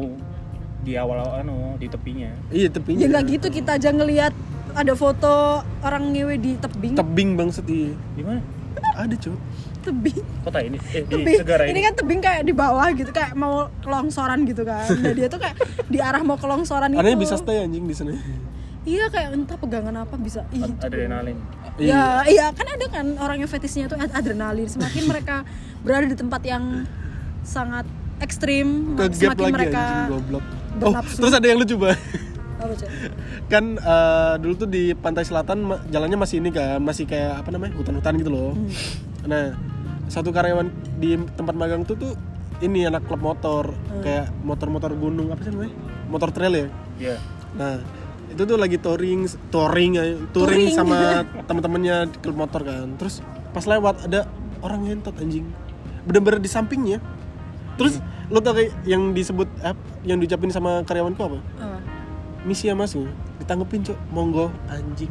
Speaker 3: di awal-awal anu di tepinya.
Speaker 2: Iya, tepinya.
Speaker 1: Ya enggak gitu, kita aja ngelihat ada foto orang ngewe di tebing.
Speaker 2: Tebing bang seti.
Speaker 3: Di mana?
Speaker 2: Ada, Cuk.
Speaker 1: Tebing.
Speaker 3: Kota ini? Eh di
Speaker 1: Tebing.
Speaker 3: negara
Speaker 1: Ini
Speaker 3: ini.
Speaker 1: kan tebing kayak di bawah gitu, kayak mau kelongsoran gitu kan. Dan dia tuh kayak di arah mau kelongsoran itu.
Speaker 2: Anehnya bisa stay anjing di sana.
Speaker 1: Iya, kayak entah pegangan apa bisa. Ih, itu.
Speaker 3: Adrenalin.
Speaker 1: Ya, iya kan ada kan orang yang fetishnya tuh ad- adrenalin. Semakin mereka berada di tempat yang sangat ekstrim,
Speaker 2: Ke gap
Speaker 1: semakin
Speaker 2: lagi
Speaker 1: mereka
Speaker 2: anjing goblok. Oh,
Speaker 1: bernafsu.
Speaker 2: terus ada yang lucu, Bang.
Speaker 1: Apa, Cek?
Speaker 2: Kan eh, dulu tuh di pantai selatan ma- jalannya masih ini kan, masih kayak apa namanya? Hutan-hutan gitu loh.
Speaker 1: Hmm.
Speaker 2: Nah, satu karyawan di tempat magang tuh tuh ini anak klub motor,
Speaker 1: Hmm.
Speaker 2: kayak motor-motor gunung apa sih namanya? Motor trail ya.
Speaker 3: Iya.
Speaker 2: Nah, itu tuh lagi touring, touring, ya, touring
Speaker 1: Touring.
Speaker 2: sama teman-temannya di klub motor kan. Terus pas lewat ada orang ngentot anjing. Bener-bener di sampingnya. Terus lo tau kayak yang disebut eh, yang diucapin sama karyawanku apa?
Speaker 1: Apa?
Speaker 2: Misi ya mas, ditanggepin cok, monggo anjing.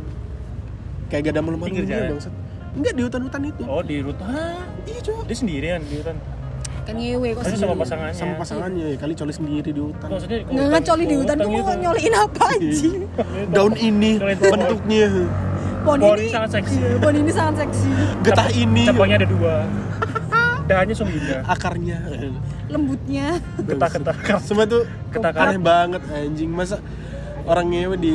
Speaker 2: Kayak gak ada malu-malunya
Speaker 3: Pinggir jalan?
Speaker 2: bangsat. Enggak di hutan-hutan itu.
Speaker 3: Oh di rute. Hah?
Speaker 2: Iya cok.
Speaker 3: Dia sendirian di hutan.
Speaker 1: Kan ngewe kok
Speaker 3: Pasti
Speaker 1: sendiri.
Speaker 3: sama pasangannya.
Speaker 2: Sama pasangannya ya, kali coli sendiri di hutan.
Speaker 3: Maksudnya ke
Speaker 1: Nggak
Speaker 3: hutan-
Speaker 1: ngecoli di
Speaker 3: ke
Speaker 1: hutan, kamu
Speaker 3: gitu.
Speaker 1: nyoliin apa anjing?
Speaker 2: Daun ini
Speaker 3: Coli pohon.
Speaker 2: bentuknya,
Speaker 1: Pohon
Speaker 3: Pohon
Speaker 1: ini
Speaker 3: ini sangat seksi.
Speaker 1: Iya, pohon ini sangat seksi.
Speaker 2: getah
Speaker 3: Cap-
Speaker 2: ini,
Speaker 3: Cabangnya ada dua. Dahannya sungguh indah.
Speaker 2: akarnya.
Speaker 1: Lembutnya.
Speaker 3: Ketak-ketak.
Speaker 2: Semua tuh
Speaker 3: Ketakan.
Speaker 2: aneh banget anjing. Masa orang ngewe di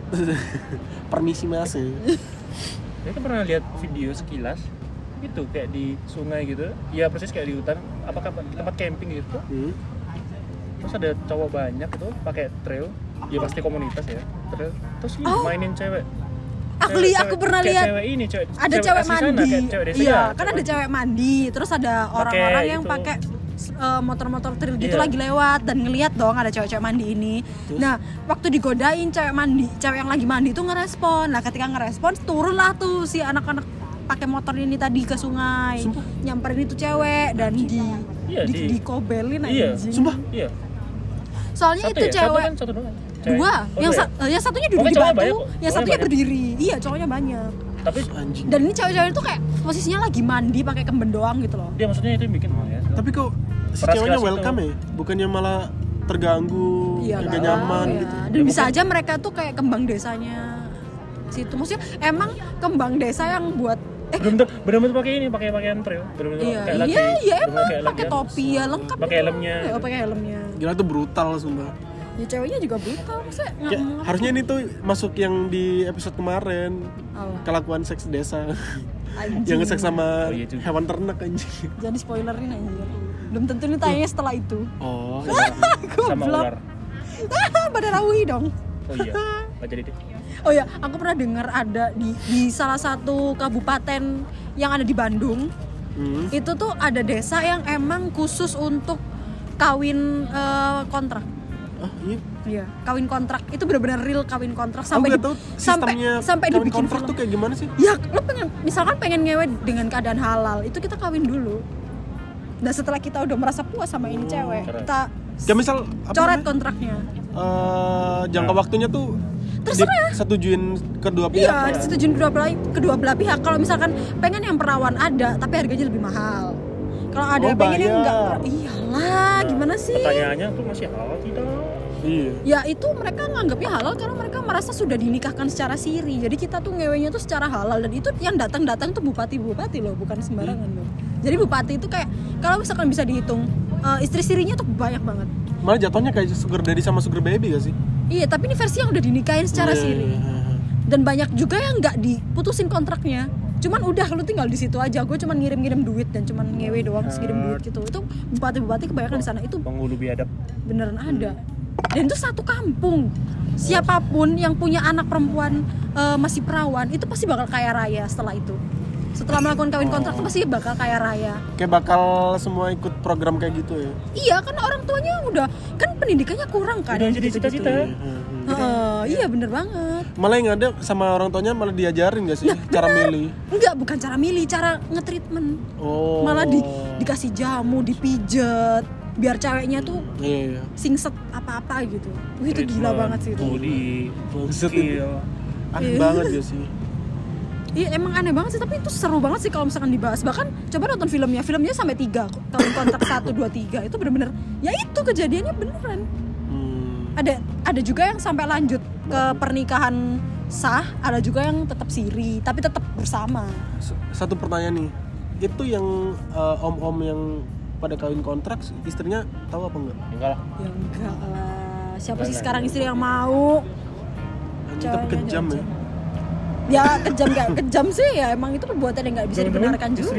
Speaker 2: permisi mas ya.
Speaker 3: Saya kan pernah lihat video sekilas itu kayak di sungai gitu. Ya persis kayak di hutan. Apakah tempat camping gitu?
Speaker 2: Hmm.
Speaker 3: Terus ada cowok banyak itu pakai trail. Ya pasti komunitas ya. Trail. Terus ini
Speaker 1: Oh.
Speaker 3: mainin cewek.
Speaker 1: Aku
Speaker 3: Cewek-
Speaker 1: lihat, aku
Speaker 3: cewek-
Speaker 1: pernah
Speaker 3: kayak
Speaker 1: lihat.
Speaker 3: Cewek ini, cewek,
Speaker 1: Ada cewek
Speaker 3: asli sana,
Speaker 1: mandi.
Speaker 3: kayak cewek desa,
Speaker 1: Iya,
Speaker 3: ya,
Speaker 1: kan ada cewek mandi. Terus ada orang-orang yang
Speaker 3: gitu.
Speaker 1: pakai uh, motor-motor trail gitu
Speaker 3: Iya.
Speaker 1: lagi lewat dan ngelihat dong ada cewek-cewek mandi ini. Nah, waktu digodain cewek mandi, cewek yang lagi mandi itu ngerespon. Nah, ketika ngerespon turunlah tuh si anak-anak pakai motor ini tadi ke sungai.
Speaker 2: Sumpah?
Speaker 1: Nyamperin itu cewek dan di
Speaker 3: Iya,
Speaker 1: di,
Speaker 3: di-
Speaker 1: dikobelin
Speaker 3: Iya.
Speaker 1: anjing.
Speaker 2: Sumpah?
Speaker 3: Iya.
Speaker 1: Soalnya
Speaker 3: Satu
Speaker 1: itu
Speaker 3: ya? Satu
Speaker 1: cewek
Speaker 3: kan, satu doang. Cewek.
Speaker 1: dua,
Speaker 3: Oh,
Speaker 1: yang,
Speaker 3: dua
Speaker 1: sa-
Speaker 3: ya?
Speaker 1: eh, yang satunya duduk
Speaker 3: Oh,
Speaker 1: di
Speaker 3: cowoknya
Speaker 1: batu,
Speaker 3: banyak,
Speaker 1: yang
Speaker 3: cowoknya
Speaker 1: satunya
Speaker 3: banyak.
Speaker 1: berdiri. Iya, cowoknya banyak.
Speaker 3: Tapi
Speaker 2: Anjing.
Speaker 1: Dan ini cewek-cewek itu kayak posisinya lagi mandi pakai kemben doang gitu loh.
Speaker 3: dia maksudnya itu yang bikin mal ya.
Speaker 2: Tapi kok si
Speaker 3: Peras
Speaker 2: ceweknya
Speaker 3: keras
Speaker 2: welcome
Speaker 3: itu.
Speaker 2: ya? Bukannya malah terganggu,
Speaker 1: Iya,
Speaker 2: agak
Speaker 1: nggak
Speaker 2: nyaman
Speaker 1: tahu ya.
Speaker 2: gitu.
Speaker 1: Dan bisa aja mereka tuh kayak kembang desanya situ. Maksudnya emang kembang desa yang buat eh
Speaker 3: Bener-bener bener-bener pakai ini, pakai pakaian trail. Bener-bener
Speaker 1: iya
Speaker 3: kayak
Speaker 1: iya
Speaker 3: lagi.
Speaker 1: iya
Speaker 3: Bener-bener
Speaker 1: emang
Speaker 3: kayak
Speaker 1: pakai
Speaker 3: lagi.
Speaker 1: topi ya lengkap.
Speaker 3: Pakai helmnya.
Speaker 1: Ya, pakai helmnya.
Speaker 2: Gila tuh brutal sumpah.
Speaker 1: Ya ceweknya juga brutal. Maksudnya nggak
Speaker 2: Kayak,
Speaker 1: mau-
Speaker 2: harusnya ini tuh masuk yang di episode kemarin,
Speaker 1: Apa?
Speaker 2: kelakuan seks desa.
Speaker 1: Anjing.
Speaker 2: Yang seks sama
Speaker 3: Oh, iya juga.
Speaker 2: hewan ternak anjing.
Speaker 1: Jangan spoilerin anjir. Belum tentu nih tayangnya setelah itu.
Speaker 2: Oh,
Speaker 3: Sama
Speaker 1: Goblok.
Speaker 3: ular.
Speaker 1: Badarawi dong.
Speaker 3: Oh iya. Nggak jadi deh.
Speaker 1: Oh ya, aku pernah dengar ada di di salah satu kabupaten yang ada di Bandung.
Speaker 2: hmm.
Speaker 1: Itu tuh ada desa yang emang khusus untuk kawin eh, kontrak.
Speaker 2: Ah, iya.
Speaker 1: Iya, kawin kontrak. Itu benar-benar real kawin kontrak
Speaker 2: Aku
Speaker 1: sampai
Speaker 2: nggak tahu
Speaker 1: sampai
Speaker 2: sistemnya
Speaker 1: sampai
Speaker 2: kawin
Speaker 1: dibikin
Speaker 2: kontrak
Speaker 1: film.
Speaker 2: tuh kayak gimana sih?
Speaker 1: Ya, lo pengen misalkan pengen ngewe dengan keadaan halal, itu kita kawin dulu. Dan setelah kita udah merasa puas sama ini cewek,
Speaker 3: keren.
Speaker 1: kita
Speaker 2: Ya misal apa
Speaker 1: coret
Speaker 2: namanya?
Speaker 1: kontraknya.
Speaker 2: Eh, jangka
Speaker 3: Nah.
Speaker 2: waktunya tuh
Speaker 1: terserah.
Speaker 2: Setujuin kedua pihak.
Speaker 1: Iya, disetujuin kedua belah kedua belah pihak. Kalau misalkan pengen yang perawan ada, tapi harganya lebih mahal. Kalau ada
Speaker 2: Oh,
Speaker 1: yang pengen yang
Speaker 2: bayar.
Speaker 1: enggak, iyalah, gimana sih?
Speaker 3: Pertanyaannya tuh masih halal tidak?
Speaker 2: Iya.
Speaker 1: Ya itu mereka nganggapnya halal karena mereka merasa sudah dinikahkan secara siri. Jadi kita tuh ngewenya tuh secara halal, dan itu yang datang-datang tuh bupati-bupati loh, bukan sembarangan loh. Jadi bupati itu kayak kalau misalkan bisa dihitung uh, istri sirinya tuh banyak banget.
Speaker 2: Malah jatuhnya kayak sugar daddy sama sugar baby gak sih?
Speaker 1: Iya, tapi ini versi yang udah dinikahin secara
Speaker 2: Iya,
Speaker 1: siri.
Speaker 2: iya, iya.
Speaker 1: Dan banyak juga yang nggak diputusin kontraknya. Cuman udah lu tinggal di situ aja. Gue cuman ngirim-ngirim duit dan cuman ngewe doang, terus ngirim duit gitu. Itu bupati-bupati kebanyakan di sana itu
Speaker 3: Penghulu biadab.
Speaker 1: beneran ada. Dan itu satu kampung. Siapapun yang punya anak perempuan uh, masih perawan itu pasti bakal kaya raya setelah itu. Setelah melakukan kawin kontrak tuh pasti bakal kaya raya.
Speaker 2: Kayak bakal semua ikut program kayak gitu ya.
Speaker 1: Iya, karena orang tuanya udah kan pendidikannya kurang kan.
Speaker 3: Udah jadi
Speaker 1: gitu-gitu.
Speaker 3: cita-cita.
Speaker 1: Heeh, iya bener banget.
Speaker 2: Malah yang ada sama orang tuanya malah diajarin gak sih cara milih?
Speaker 1: Enggak, bukan cara milih, cara nge-treatment.
Speaker 2: Oh.
Speaker 1: Malah di, dikasih jamu, dipijet, biar ceweknya tuh
Speaker 2: Iya, iya.
Speaker 1: singset apa-apa gitu. Wih, itu gila banget sih itu.
Speaker 3: Tuh di
Speaker 2: Buset,
Speaker 3: skill.
Speaker 2: Aneh
Speaker 1: Iya.
Speaker 2: banget gak sih?
Speaker 1: Iya emang aneh banget sih, tapi itu seru banget sih kalau misalkan dibahas. Bahkan coba nonton filmnya, filmnya sampai tiga, kawin kontrak satu, dua, tiga itu bener-bener, ya itu kejadiannya beneran.
Speaker 2: Hmm.
Speaker 1: Ada ada juga yang sampai lanjut ke pernikahan sah, ada juga yang tetap siri, tapi tetap bersama.
Speaker 2: S- Satu pertanyaan nih, itu yang uh, om-om yang pada kawin kontrak istrinya tahu apa enggak?
Speaker 3: Enggak lah.
Speaker 1: Ya enggak lah, siapa sih
Speaker 3: Enggak,
Speaker 1: sekarang istri yang mau?
Speaker 2: Ini tapi kejam ya.
Speaker 1: Ya kejam gak kejam sih ya, emang itu perbuatan yang nggak bisa dibenarkan juga.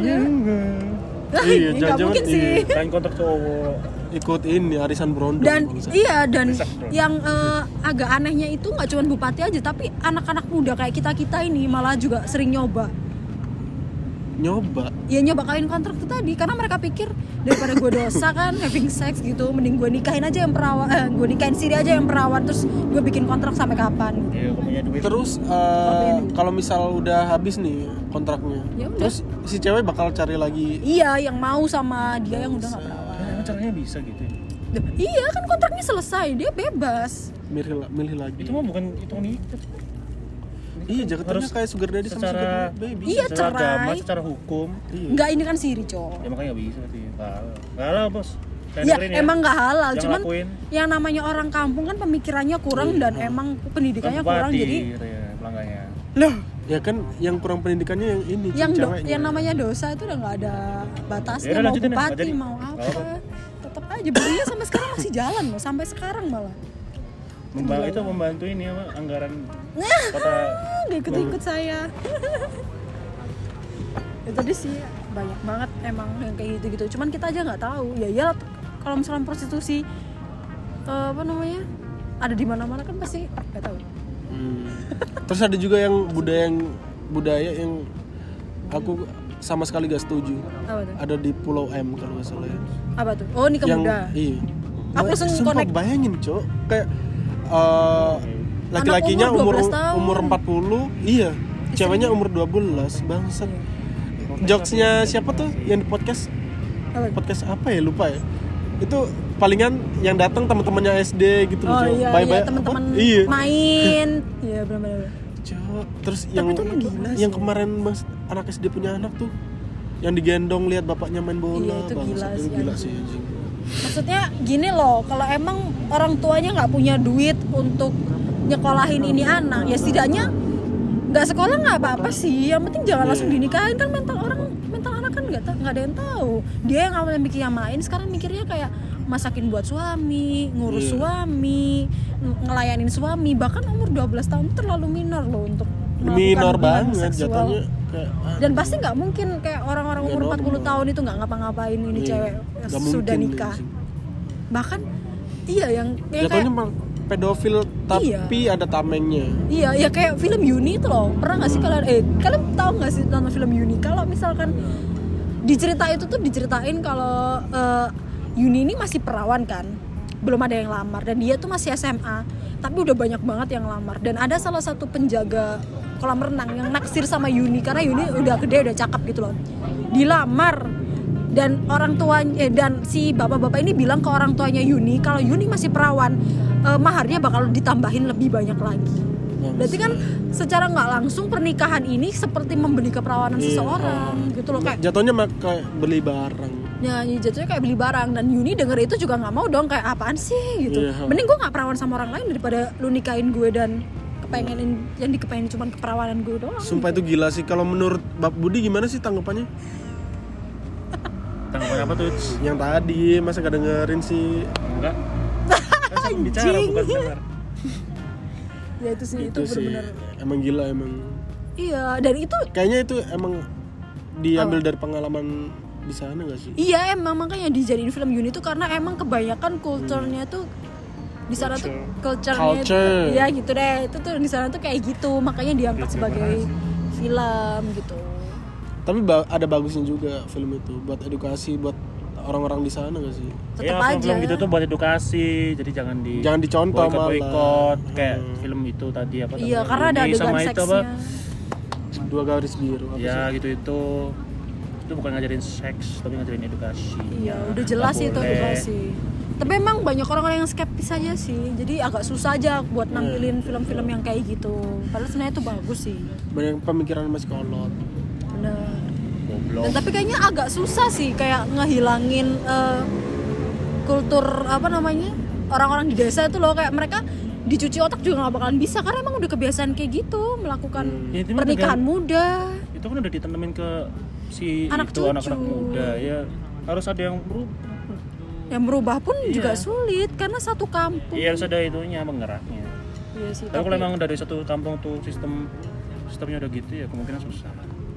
Speaker 1: Lah,
Speaker 2: Iya,
Speaker 1: nggak
Speaker 2: jangan-jangan
Speaker 1: mungkin sih.
Speaker 2: iya.
Speaker 3: Kain kontrak cowok.
Speaker 2: Ikut ini arisan berondong.
Speaker 1: Dan
Speaker 2: bangsa.
Speaker 1: iya dan
Speaker 3: Bisa, bro.
Speaker 1: yang eh, agak anehnya itu nggak cuma bupati aja, tapi anak-anak muda kayak kita kita ini malah juga sering nyoba.
Speaker 2: Nyoba.
Speaker 1: Ya nyoba kawin kontrak itu tadi karena mereka pikir daripada gue dosa kan having sex gitu, mending gue nikahin aja yang perawan, eh, gue nikahin siri aja yang perawan, terus gue bikin kontrak sampai kapan.
Speaker 3: Iya, aku punya duit.
Speaker 2: Terus uh,
Speaker 1: Ngapain?
Speaker 2: kalau misal udah habis nih kontraknya,
Speaker 1: Ya udah.
Speaker 2: terus si cewek bakal cari lagi.
Speaker 1: Iya, yang mau sama dia yang udah nggak perawan.
Speaker 3: Ya, emang caranya bisa gitu ya?
Speaker 1: Duh, iya kan kontraknya selesai, dia bebas.
Speaker 2: Milih, milih lagi.
Speaker 3: Itu mah bukan hitung nikah.
Speaker 2: Iya, jatuhnya
Speaker 3: Harus
Speaker 2: kayak sugar daddy sama
Speaker 3: secara-
Speaker 2: sugar baby.
Speaker 1: Iya,
Speaker 3: secara
Speaker 1: cerai.
Speaker 3: agama, secara hukum.
Speaker 2: Iya.
Speaker 1: Enggak, ini kan siri, cowok.
Speaker 3: Ya makanya nggak bisa berarti. Nggak halal. Nggak halal, bos. Kalian
Speaker 1: Ya,
Speaker 3: dengerin
Speaker 1: emang nggak halal,
Speaker 3: Jangan
Speaker 1: cuman
Speaker 3: lakuin.
Speaker 1: yang namanya orang kampung kan pemikirannya kurang
Speaker 2: Iya.
Speaker 1: dan emang pendidikannya
Speaker 3: Kan
Speaker 1: kurang,
Speaker 3: bupati,
Speaker 1: jadi
Speaker 3: gitu ya, pelanggannya.
Speaker 1: loh,
Speaker 2: Ya kan yang kurang pendidikannya yang ini
Speaker 1: yang do,
Speaker 2: ceweknya.
Speaker 1: yang namanya dosa itu udah nggak ada batasnya,
Speaker 3: Yaudah,
Speaker 1: mau
Speaker 3: lanjutin ya, nggak
Speaker 1: bupati
Speaker 3: jadi.
Speaker 1: mau
Speaker 3: Nggak
Speaker 1: apa, tetap aja belinya sampai sekarang masih jalan loh, sampai sekarang malah.
Speaker 3: Membantu itu membantu ini apa anggaran kota.
Speaker 1: Nggak ikut-ikut saya. Ya tadi sih banyak banget emang yang kayak gitu-gitu. Cuman kita aja nggak tahu. Ya ya kalau misalnya prostitusi eh, apa namanya ada di mana-mana kan pasti nggak tahu.
Speaker 2: Hmm. Terus ada juga yang budaya yang budaya yang aku sama sekali gak setuju.
Speaker 1: Apa tuh?
Speaker 2: Ada di Pulau M kalau nggak salah ya.
Speaker 1: Apa tuh? Oh, nikah
Speaker 2: Yang
Speaker 1: muda.
Speaker 2: iya.
Speaker 1: Aku langsung
Speaker 2: Sumpah,
Speaker 1: connect.
Speaker 2: bayangin, Cok. Kayak eh, laki-lakinya
Speaker 1: Anak umur
Speaker 2: umur
Speaker 1: dua belas tahun.
Speaker 2: umur empat puluh, iya. Ceweknya umur dua belas, bangsat. Jokesnya siapa tuh yang di podcast?
Speaker 1: Apa?
Speaker 2: Podcast apa ya, lupa ya. Itu palingan yang datang teman-temannya S D gitu loh,
Speaker 1: Oh
Speaker 2: Cok.
Speaker 1: iya,
Speaker 2: Bye-bye.
Speaker 1: iya teman-teman
Speaker 2: Apa? Iya.
Speaker 1: main. Iya, benar-benar.
Speaker 2: Cok. Terus
Speaker 1: Tapi
Speaker 2: yang
Speaker 1: itu emang gila sih.
Speaker 2: yang kemarin Mas anak S D punya anak tuh yang digendong lihat bapaknya main bola.
Speaker 1: Iya, itu
Speaker 2: bangsat.
Speaker 1: gila
Speaker 2: Itu
Speaker 1: sih,
Speaker 2: gila
Speaker 1: anjing.
Speaker 2: sih anjing.
Speaker 1: Maksudnya gini loh, kalau emang orang tuanya nggak punya duit untuk nyekolahin ini anak, ya setidaknya nggak sekolah nggak apa-apa sih. Yang penting jangan
Speaker 2: Iya.
Speaker 1: langsung dinikahin, kan mental orang, mental anak kan nggak ta- nggak ada yang tahu. Dia yang awalnya mikirnya main, sekarang mikirnya kayak masakin buat suami, ngurus
Speaker 2: Iya.
Speaker 1: suami, ng- ngelayanin suami. Bahkan umur dua belas tahun itu terlalu minor loh untuk melakukan
Speaker 2: Minor
Speaker 1: hubungan
Speaker 2: banget
Speaker 1: seksual.
Speaker 2: jatuhnya kayak
Speaker 1: Dan pasti nggak mungkin kayak orang-orang
Speaker 2: Nggak
Speaker 1: umur empat puluh
Speaker 2: normal.
Speaker 1: tahun itu nggak ngapa-ngapain ini
Speaker 2: Iya.
Speaker 1: cewek
Speaker 2: Nggak
Speaker 1: sudah
Speaker 2: mungkin,
Speaker 1: nikah.
Speaker 2: anjing.
Speaker 1: Bahkan iya yang yang
Speaker 2: Jatuhnya
Speaker 1: kayak
Speaker 2: mal pedofil tapi ada tamengnya.
Speaker 1: iya ya kayak film Yuni itu loh. Pernah nggak sih
Speaker 2: Hmm.
Speaker 1: kalian eh kalian tahu nggak sih nonton film Yuni? Kalau misalkan dicerita itu tuh diceritain kalau eh, Yuni ini masih perawan kan, belum ada yang lamar dan dia tuh masih S M A, tapi udah banyak banget yang lamar. Dan ada salah satu penjaga kolam renang yang naksir sama Yuni karena Yuni udah gede, udah cakep gitu loh. Dilamar dan orang tuanya eh, dan si bapak-bapak ini bilang ke orang tuanya Yuni kalau Yuni masih perawan, eh, maharnya bakal ditambahin lebih banyak lagi. Berarti kan secara nggak langsung pernikahan ini seperti membeli keperawanan
Speaker 2: Iya.
Speaker 1: seseorang gitu loh, kayak
Speaker 2: Jatuhnya mah kayak beli barang.
Speaker 1: ya jatuhnya kayak beli barang. Dan Yuni denger itu juga nggak mau dong, kayak apaan sih gitu.
Speaker 2: Iya.
Speaker 1: Mending gue nggak perawan sama orang lain daripada lu nikahin gue dan kepengenin yang dikepengen cuma keperawanan gue doang.
Speaker 2: Sumpah itu gila sih. Kalau menurut Bab Budi gimana sih tanggapannya?
Speaker 3: Tanggapan apa tuh?
Speaker 2: Yang tadi masa gak dengerin sih?
Speaker 3: Enggak. Kan sama bicara
Speaker 1: Anjing.
Speaker 3: bukan dengar.
Speaker 1: Ya itu sih,
Speaker 2: Itu
Speaker 1: itu
Speaker 2: sih
Speaker 1: benar-benar.
Speaker 2: emang gila emang.
Speaker 1: Iya, dan itu
Speaker 2: Kayaknya itu emang diambil dari pengalaman di sana gak sih?
Speaker 1: iya emang makanya dijadiin film Yuni tuh karena emang kebanyakan kulturnya tuh di sana tuh culture-nya
Speaker 2: Culture.
Speaker 1: ya gitu deh. Itu tuh di sana tuh kayak gitu, makanya diangkat sebagai film gitu.
Speaker 2: Tapi ba- ada bagusnya juga film itu buat edukasi buat orang-orang di sana gak sih?
Speaker 1: Tetap
Speaker 3: Ya,
Speaker 1: aja.
Speaker 3: film gitu tuh buat edukasi, jadi jangan di
Speaker 2: Jangan dicontoh malah.
Speaker 3: boykot kayak
Speaker 2: Hmm.
Speaker 3: film itu tadi apa
Speaker 1: Iya,
Speaker 3: namanya,
Speaker 1: karena ada
Speaker 3: Yuni
Speaker 1: adegan
Speaker 3: sama itu apa?
Speaker 1: seksnya.
Speaker 2: Dua garis biru apa
Speaker 3: Ya
Speaker 2: sih?
Speaker 3: gitu itu itu bukan ngajarin seks tapi ngajarin edukasi.
Speaker 1: Iya,
Speaker 3: Ya,
Speaker 1: udah jelas
Speaker 3: nggak
Speaker 1: sih itu
Speaker 3: boleh.
Speaker 1: edukasi. Tapi emang banyak orang-orang yang skeptis aja sih. Jadi agak susah aja buat nampilin film-film yang kayak gitu. Padahal sebenarnya itu bagus sih.
Speaker 2: Banyak pemikiran masih kolot.
Speaker 1: Bener.
Speaker 3: Goblok.
Speaker 1: Dan tapi kayaknya agak susah sih kayak ngehilangin eh, kultur apa namanya orang-orang di desa itu loh, kayak mereka dicuci otak juga nggak bakalan bisa karena emang udah kebiasaan kayak gitu melakukan
Speaker 2: Hmm.
Speaker 3: Ya, itu mah
Speaker 1: pernikahan
Speaker 3: tegan-
Speaker 1: muda.
Speaker 3: Itu kan udah ditanemin ke si
Speaker 1: Anak
Speaker 3: itu
Speaker 1: cucu.
Speaker 3: anak-anak muda ya harus ada yang berubah.
Speaker 1: Yang berubah pun
Speaker 3: Iya.
Speaker 1: juga sulit karena satu kampung.
Speaker 3: Iya harus ada itunya penggeraknya.
Speaker 1: Iya sih,
Speaker 3: Tapi kalau emang dari satu kampung tuh sistem sistemnya udah gitu ya kemungkinan susah.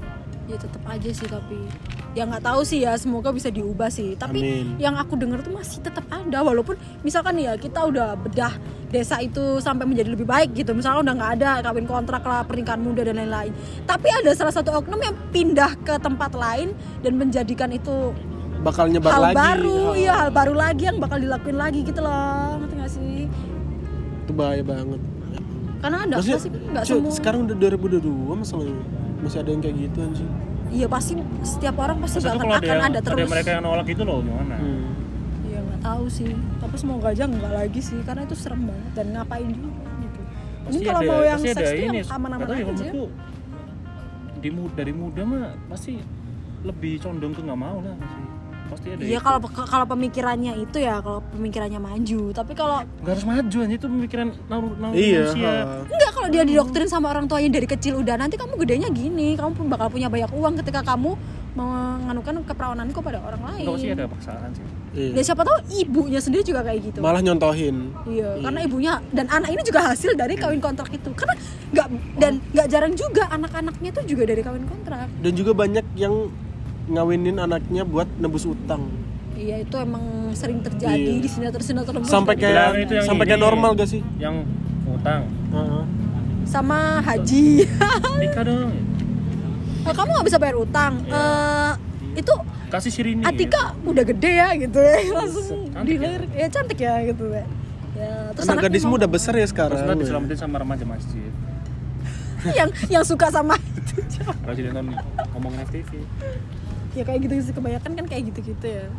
Speaker 1: ya tetap aja sih, tapi ya nggak tahu sih ya, semoga bisa diubah sih. Tapi
Speaker 2: Amin.
Speaker 1: yang aku dengar tuh masih tetap ada, walaupun misalkan ya kita udah bedah desa itu sampai menjadi lebih baik gitu, misalnya udah nggak ada kawin kontrak lah, pernikahan muda dan lain-lain, tapi ada salah satu oknum yang pindah ke tempat lain dan menjadikan itu
Speaker 2: Bakal nyebar
Speaker 1: hal
Speaker 2: lagi.
Speaker 1: baru,
Speaker 2: hal-
Speaker 1: iya hal baru lagi yang bakal dilakuin lagi gitu loh, ngerti nggak sih?
Speaker 2: Itu bahaya banget.
Speaker 1: Karena ada
Speaker 2: Maksudnya,
Speaker 1: pasti nggak
Speaker 2: cuy,
Speaker 1: semua.
Speaker 2: sekarang udah dua ribu dua puluh dua masalahnya masih ada yang kayak gitu anjing.
Speaker 1: Iya pasti setiap orang pasti
Speaker 3: Maksudnya
Speaker 1: bakal
Speaker 3: kalau ada,
Speaker 1: akan
Speaker 3: yang,
Speaker 1: ada
Speaker 3: ada
Speaker 1: terus.
Speaker 3: mereka yang nolak gitu loh gimana?
Speaker 2: Hmm.
Speaker 1: Iya nggak tahu sih, tapi semoga aja nggak lagi sih, karena itu serem banget dan ngapain juga gitu. Ini
Speaker 3: Pasti
Speaker 1: kalau
Speaker 3: ada,
Speaker 1: mau yang
Speaker 3: pasti
Speaker 1: seks
Speaker 3: ada
Speaker 1: tuh
Speaker 3: ini.
Speaker 1: yang aman-aman
Speaker 3: Nggak tahu ya,
Speaker 1: aja.
Speaker 3: menurutku di mu- dari muda mah pasti lebih condong ke nggak mau lah pasti. Pasti ada.
Speaker 1: Iya
Speaker 3: itu.
Speaker 1: kalau kalau pemikirannya itu ya, kalau pemikirannya maju. Tapi kalau
Speaker 3: nggak harus maju aja itu pemikiran naur naur
Speaker 2: Iya.
Speaker 3: manusia.
Speaker 2: ha.
Speaker 1: enggak, kalau dia didoktrin sama orang tuanya dari kecil, udah nanti kamu gedenya gini, kamu pun bakal punya banyak uang ketika kamu menganukan keperawananku pada orang lain.
Speaker 3: Nggak pasti ada paksaan sih.
Speaker 2: Iya.
Speaker 1: Dan siapa tahu ibunya sendiri juga kayak gitu.
Speaker 2: Malah nyontohin.
Speaker 1: Iya, karena ibunya dan anak ini juga hasil dari kawin kontrak itu. Karena nggak dan nggak jarang juga anak-anaknya tuh juga dari kawin kontrak.
Speaker 2: Dan juga banyak yang ngawinin anaknya buat nebus utang.
Speaker 1: Iya, itu emang sering terjadi
Speaker 2: Iya.
Speaker 1: di sinetron-sinetron
Speaker 2: Sampai
Speaker 1: tadi.
Speaker 3: Bilang
Speaker 2: kayak
Speaker 3: itu yang
Speaker 2: sampai kayak
Speaker 3: ini.
Speaker 2: normal gak sih?
Speaker 3: Yang utang
Speaker 2: Heeh.
Speaker 1: sama haji.
Speaker 3: nikah dong.
Speaker 1: Oh, kamu nggak bisa bayar utang. Eh, itu
Speaker 3: Kasih Sirini.
Speaker 1: Atika udah gede ya gitu ya. Langsung
Speaker 3: Cantik
Speaker 1: dilirik. Ya cantik ya gitu ya. Ya, terus
Speaker 2: Anak
Speaker 1: anaknya
Speaker 2: gadismu
Speaker 1: mau-
Speaker 2: udah besar ya
Speaker 3: Terus
Speaker 2: sekarang.
Speaker 3: nanti diselamatin sama remaja masjid.
Speaker 1: yang yang suka sama itu.
Speaker 3: Kalau jadi nonton ngomongin F T V.
Speaker 1: Ya kayak gitu sih, kebanyakan kan kayak gitu-gitu ya.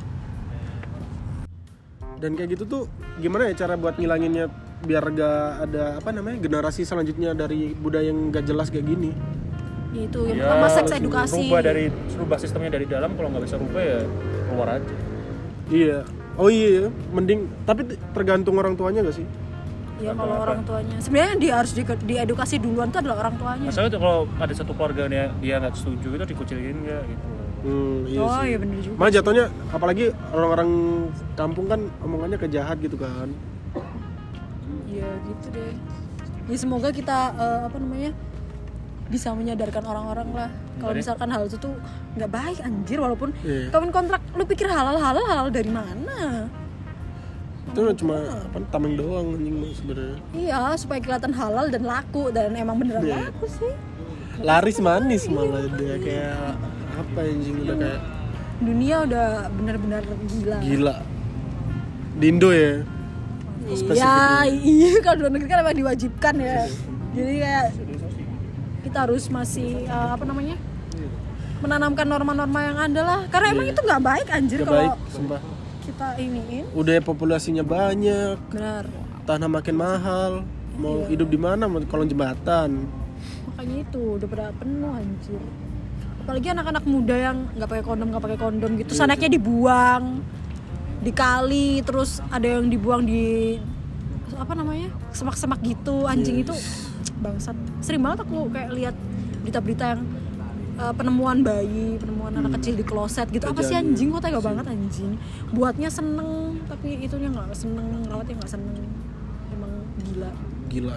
Speaker 2: Dan kayak gitu tuh gimana ya cara buat ngilanginnya biar gak ada apa namanya generasi selanjutnya dari budaya yang gak jelas kayak gini.
Speaker 1: Ya itu yang
Speaker 3: Ya,
Speaker 1: pertama seks edukasi.
Speaker 3: Rubah dari rubah sistemnya dari dalam, kalau nggak bisa rubah ya keluar aja.
Speaker 2: Iya. Oh iya, ya. Mending tapi t- tergantung orang tuanya gak sih?
Speaker 1: Ya
Speaker 3: Atau
Speaker 1: kalau
Speaker 3: apa?
Speaker 1: orang tuanya. Sebenarnya dia harus di, diedukasi duluan tuh adalah orang tuanya.
Speaker 3: Masalahnya tuh kalau ada satu keluarga dia dia nggak setuju itu dikucilin nggak gitu.
Speaker 2: Hmm, iya
Speaker 1: Oh
Speaker 2: sih.
Speaker 1: iya bener juga.
Speaker 2: Malah jatuhnya apalagi orang-orang kampung kan omongannya kejahat gitu kan.
Speaker 1: Iya gitu deh. Ya semoga kita eh, apa namanya bisa menyadarkan orang-orang lah. Kalau
Speaker 3: Bener.
Speaker 1: misalkan hal itu tuh nggak baik anjir, walaupun
Speaker 2: Iya.
Speaker 1: kawin kontrak lu pikir halal halal halal dari mana?
Speaker 2: Itu cuma apa tameng doang anjing sebenarnya.
Speaker 1: Iya supaya kelihatan halal dan laku, dan emang beneran
Speaker 2: Iya.
Speaker 1: laku sih.
Speaker 2: Laris manis malah dia kayak apa anjing udah kayak
Speaker 1: Dunia udah bener-bener gila.
Speaker 2: gila. Di Indo ya.
Speaker 1: Iya,
Speaker 2: Spesifiknya.
Speaker 1: iya kalau di luar negeri kan emang diwajibkan ya. Jadi kayak kita harus masih uh, apa namanya menanamkan norma-norma yang ada lah. Karena emang
Speaker 2: Iya.
Speaker 1: itu nggak baik anjir
Speaker 2: Gak
Speaker 1: kalau
Speaker 2: baik, sumpah.
Speaker 1: kita iniin.
Speaker 2: Udah populasinya banyak,
Speaker 1: Benar.
Speaker 2: tanah makin mahal. mau
Speaker 1: Iya.
Speaker 2: hidup di mana, mau di kolong jembatan.
Speaker 1: Makanya itu udah pada penuh anjir. Apalagi anak-anak muda yang nggak pakai kondom nggak pakai kondom gitu,
Speaker 2: Iya,
Speaker 1: sanaknya dibuang di kali, terus ada yang dibuang di apa namanya semak-semak gitu, anjing
Speaker 2: Yes.
Speaker 1: itu bangsat. Sering banget aku kayak lihat berita-berita yang uh, penemuan bayi, penemuan anak kecil di kloset gitu. Apa sih
Speaker 2: Kejadian.
Speaker 1: anjing, kok tega banget anjing. Buatnya seneng tapi itunya nggak seneng, rawatnya nggak seneng. Emang gila.
Speaker 2: Gila.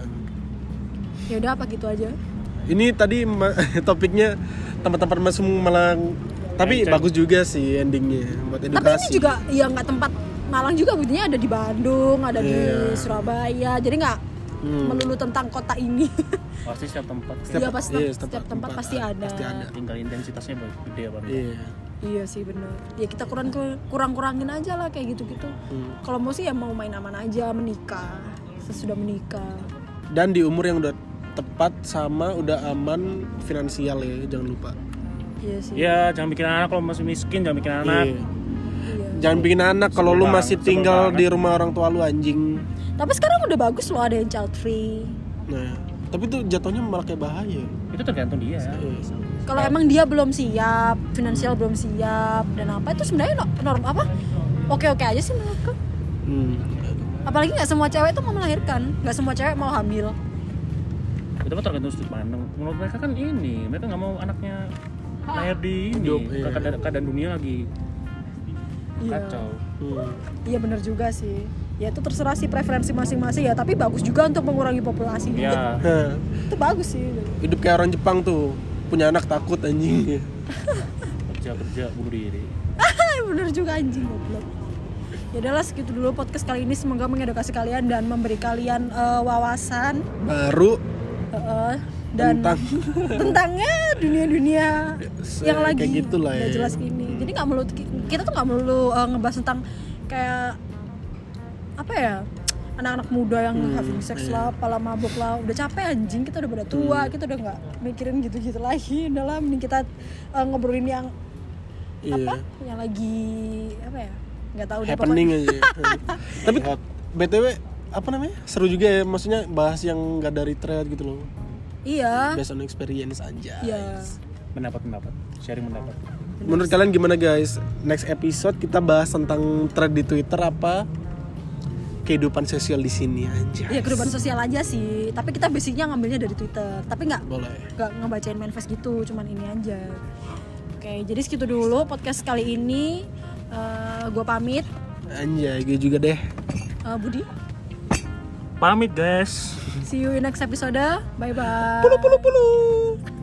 Speaker 1: Ya udah apa gitu aja.
Speaker 2: Ini tadi ma- topiknya tempat-tempat mesum Malang, tapi
Speaker 3: Enceng.
Speaker 2: bagus juga sih endingnya buat edukasi.
Speaker 1: Tapi ini juga ya nggak tempat Malang juga, buktinya ada di Bandung, ada di
Speaker 2: Iya.
Speaker 1: Surabaya. Jadi nggak
Speaker 2: Hmm.
Speaker 1: melulu tentang kota ini.
Speaker 3: Pasti setiap tempat
Speaker 1: Iya, pasti
Speaker 2: iya,
Speaker 1: setiap tempat pasti ada.
Speaker 2: Pasti ada.
Speaker 3: tinggal intensitasnya gede apa enggak.
Speaker 2: Iya.
Speaker 1: Iya sih bener. Ya kita kurang kurang kurangin aja lah kayak gitu-gitu.
Speaker 2: Hmm.
Speaker 1: Kalau mau sih ya mau main aman aja, menikah sesudah menikah.
Speaker 2: Dan di umur yang udah tepat sama udah aman finansial ya, jangan lupa.
Speaker 1: Iya sih.
Speaker 3: Ya jangan bikin anak kalau masih miskin, jangan bikin anak.
Speaker 2: Iya.
Speaker 1: Iya.
Speaker 2: Jangan bikin anak kalau lu
Speaker 3: Sebel
Speaker 2: masih
Speaker 3: banget,
Speaker 2: tinggal
Speaker 3: sebel
Speaker 2: di
Speaker 3: banget.
Speaker 2: rumah orang tua lu, anjing.
Speaker 1: Tapi sekarang udah bagus loh ada yang child free.
Speaker 2: Nah, tapi itu jatuhnya malah kayak bahaya.
Speaker 3: Itu tergantung dia.
Speaker 2: Iya.
Speaker 1: Kalau emang dia belum siap, finansial belum siap dan apa itu sebenarnya no- norm apa? Oke-oke aja sih menurutku.
Speaker 2: Hmm.
Speaker 1: Apalagi nggak semua cewek tuh mau melahirkan, nggak semua cewek mau hamil.
Speaker 3: Itu kan tergantung sudut pandang. Menurut mereka kan ini, mereka nggak mau anaknya lahir di ini.
Speaker 2: Hidup, iya.
Speaker 3: Keadaan, keadaan dunia lagi
Speaker 1: Iya.
Speaker 3: kacau.
Speaker 2: Hmm.
Speaker 1: Iya benar juga sih. Ya itu terserah sih preferensi masing-masing ya, tapi bagus juga untuk mengurangi populasi.
Speaker 3: Ya,
Speaker 2: Hah.
Speaker 1: Itu bagus sih.
Speaker 2: Hidup kayak orang Jepang tuh, punya anak takut anjing.
Speaker 3: kerja kerja bunuh diri.
Speaker 1: Bener juga anjing goblok. Ya udahlah segitu dulu podcast kali ini, semoga mengedukasi kalian dan memberi kalian eh, wawasan
Speaker 2: Baru
Speaker 1: eh, dan
Speaker 2: tentang
Speaker 1: tentangnya dunia-dunia
Speaker 2: Se-
Speaker 1: yang lagi
Speaker 2: kayak gitu lah
Speaker 1: nggak
Speaker 2: ya.
Speaker 1: jelas ini. Jadi nggak melulu kita tuh nggak melulu eh, ngebahas tentang kayak apa ya, anak-anak muda yang
Speaker 2: Hmm,
Speaker 1: having sex
Speaker 2: iya.
Speaker 1: lah, pala mabuk lah, udah capek anjing, kita udah pada tua,
Speaker 2: Hmm.
Speaker 1: kita udah nggak mikirin gitu-gitu lagi. Udah lah, mending kita eh, ngobrolin yang apa,
Speaker 2: iya,
Speaker 1: yang lagi apa ya, nggak tahu deh
Speaker 2: happening
Speaker 1: pokoknya.
Speaker 2: aja. Tapi B T W apa namanya? Seru juga ya, maksudnya bahas yang nggak dari thread gitu loh.
Speaker 1: Iya,
Speaker 2: Based on experience aja.
Speaker 1: iya.
Speaker 3: Pendapat-pendapat, sharing pendapat.
Speaker 2: Menurut kalian gimana guys? Next episode kita bahas tentang thread di Twitter apa kehidupan sosial di sini aja.
Speaker 1: Iya kehidupan sosial aja sih, tapi kita basicnya ngambilnya dari Twitter, tapi nggak
Speaker 2: Boleh.
Speaker 1: nggak ngebacain manifest gitu, cuman ini aja. Oke, jadi segitu dulu podcast kali ini. Uh, gue pamit.
Speaker 2: Anjay, gue juga deh.
Speaker 1: Uh, Budi,
Speaker 3: Pamit guys.
Speaker 1: see you in next episode. Bye bye.
Speaker 2: Pulu pulu pulu.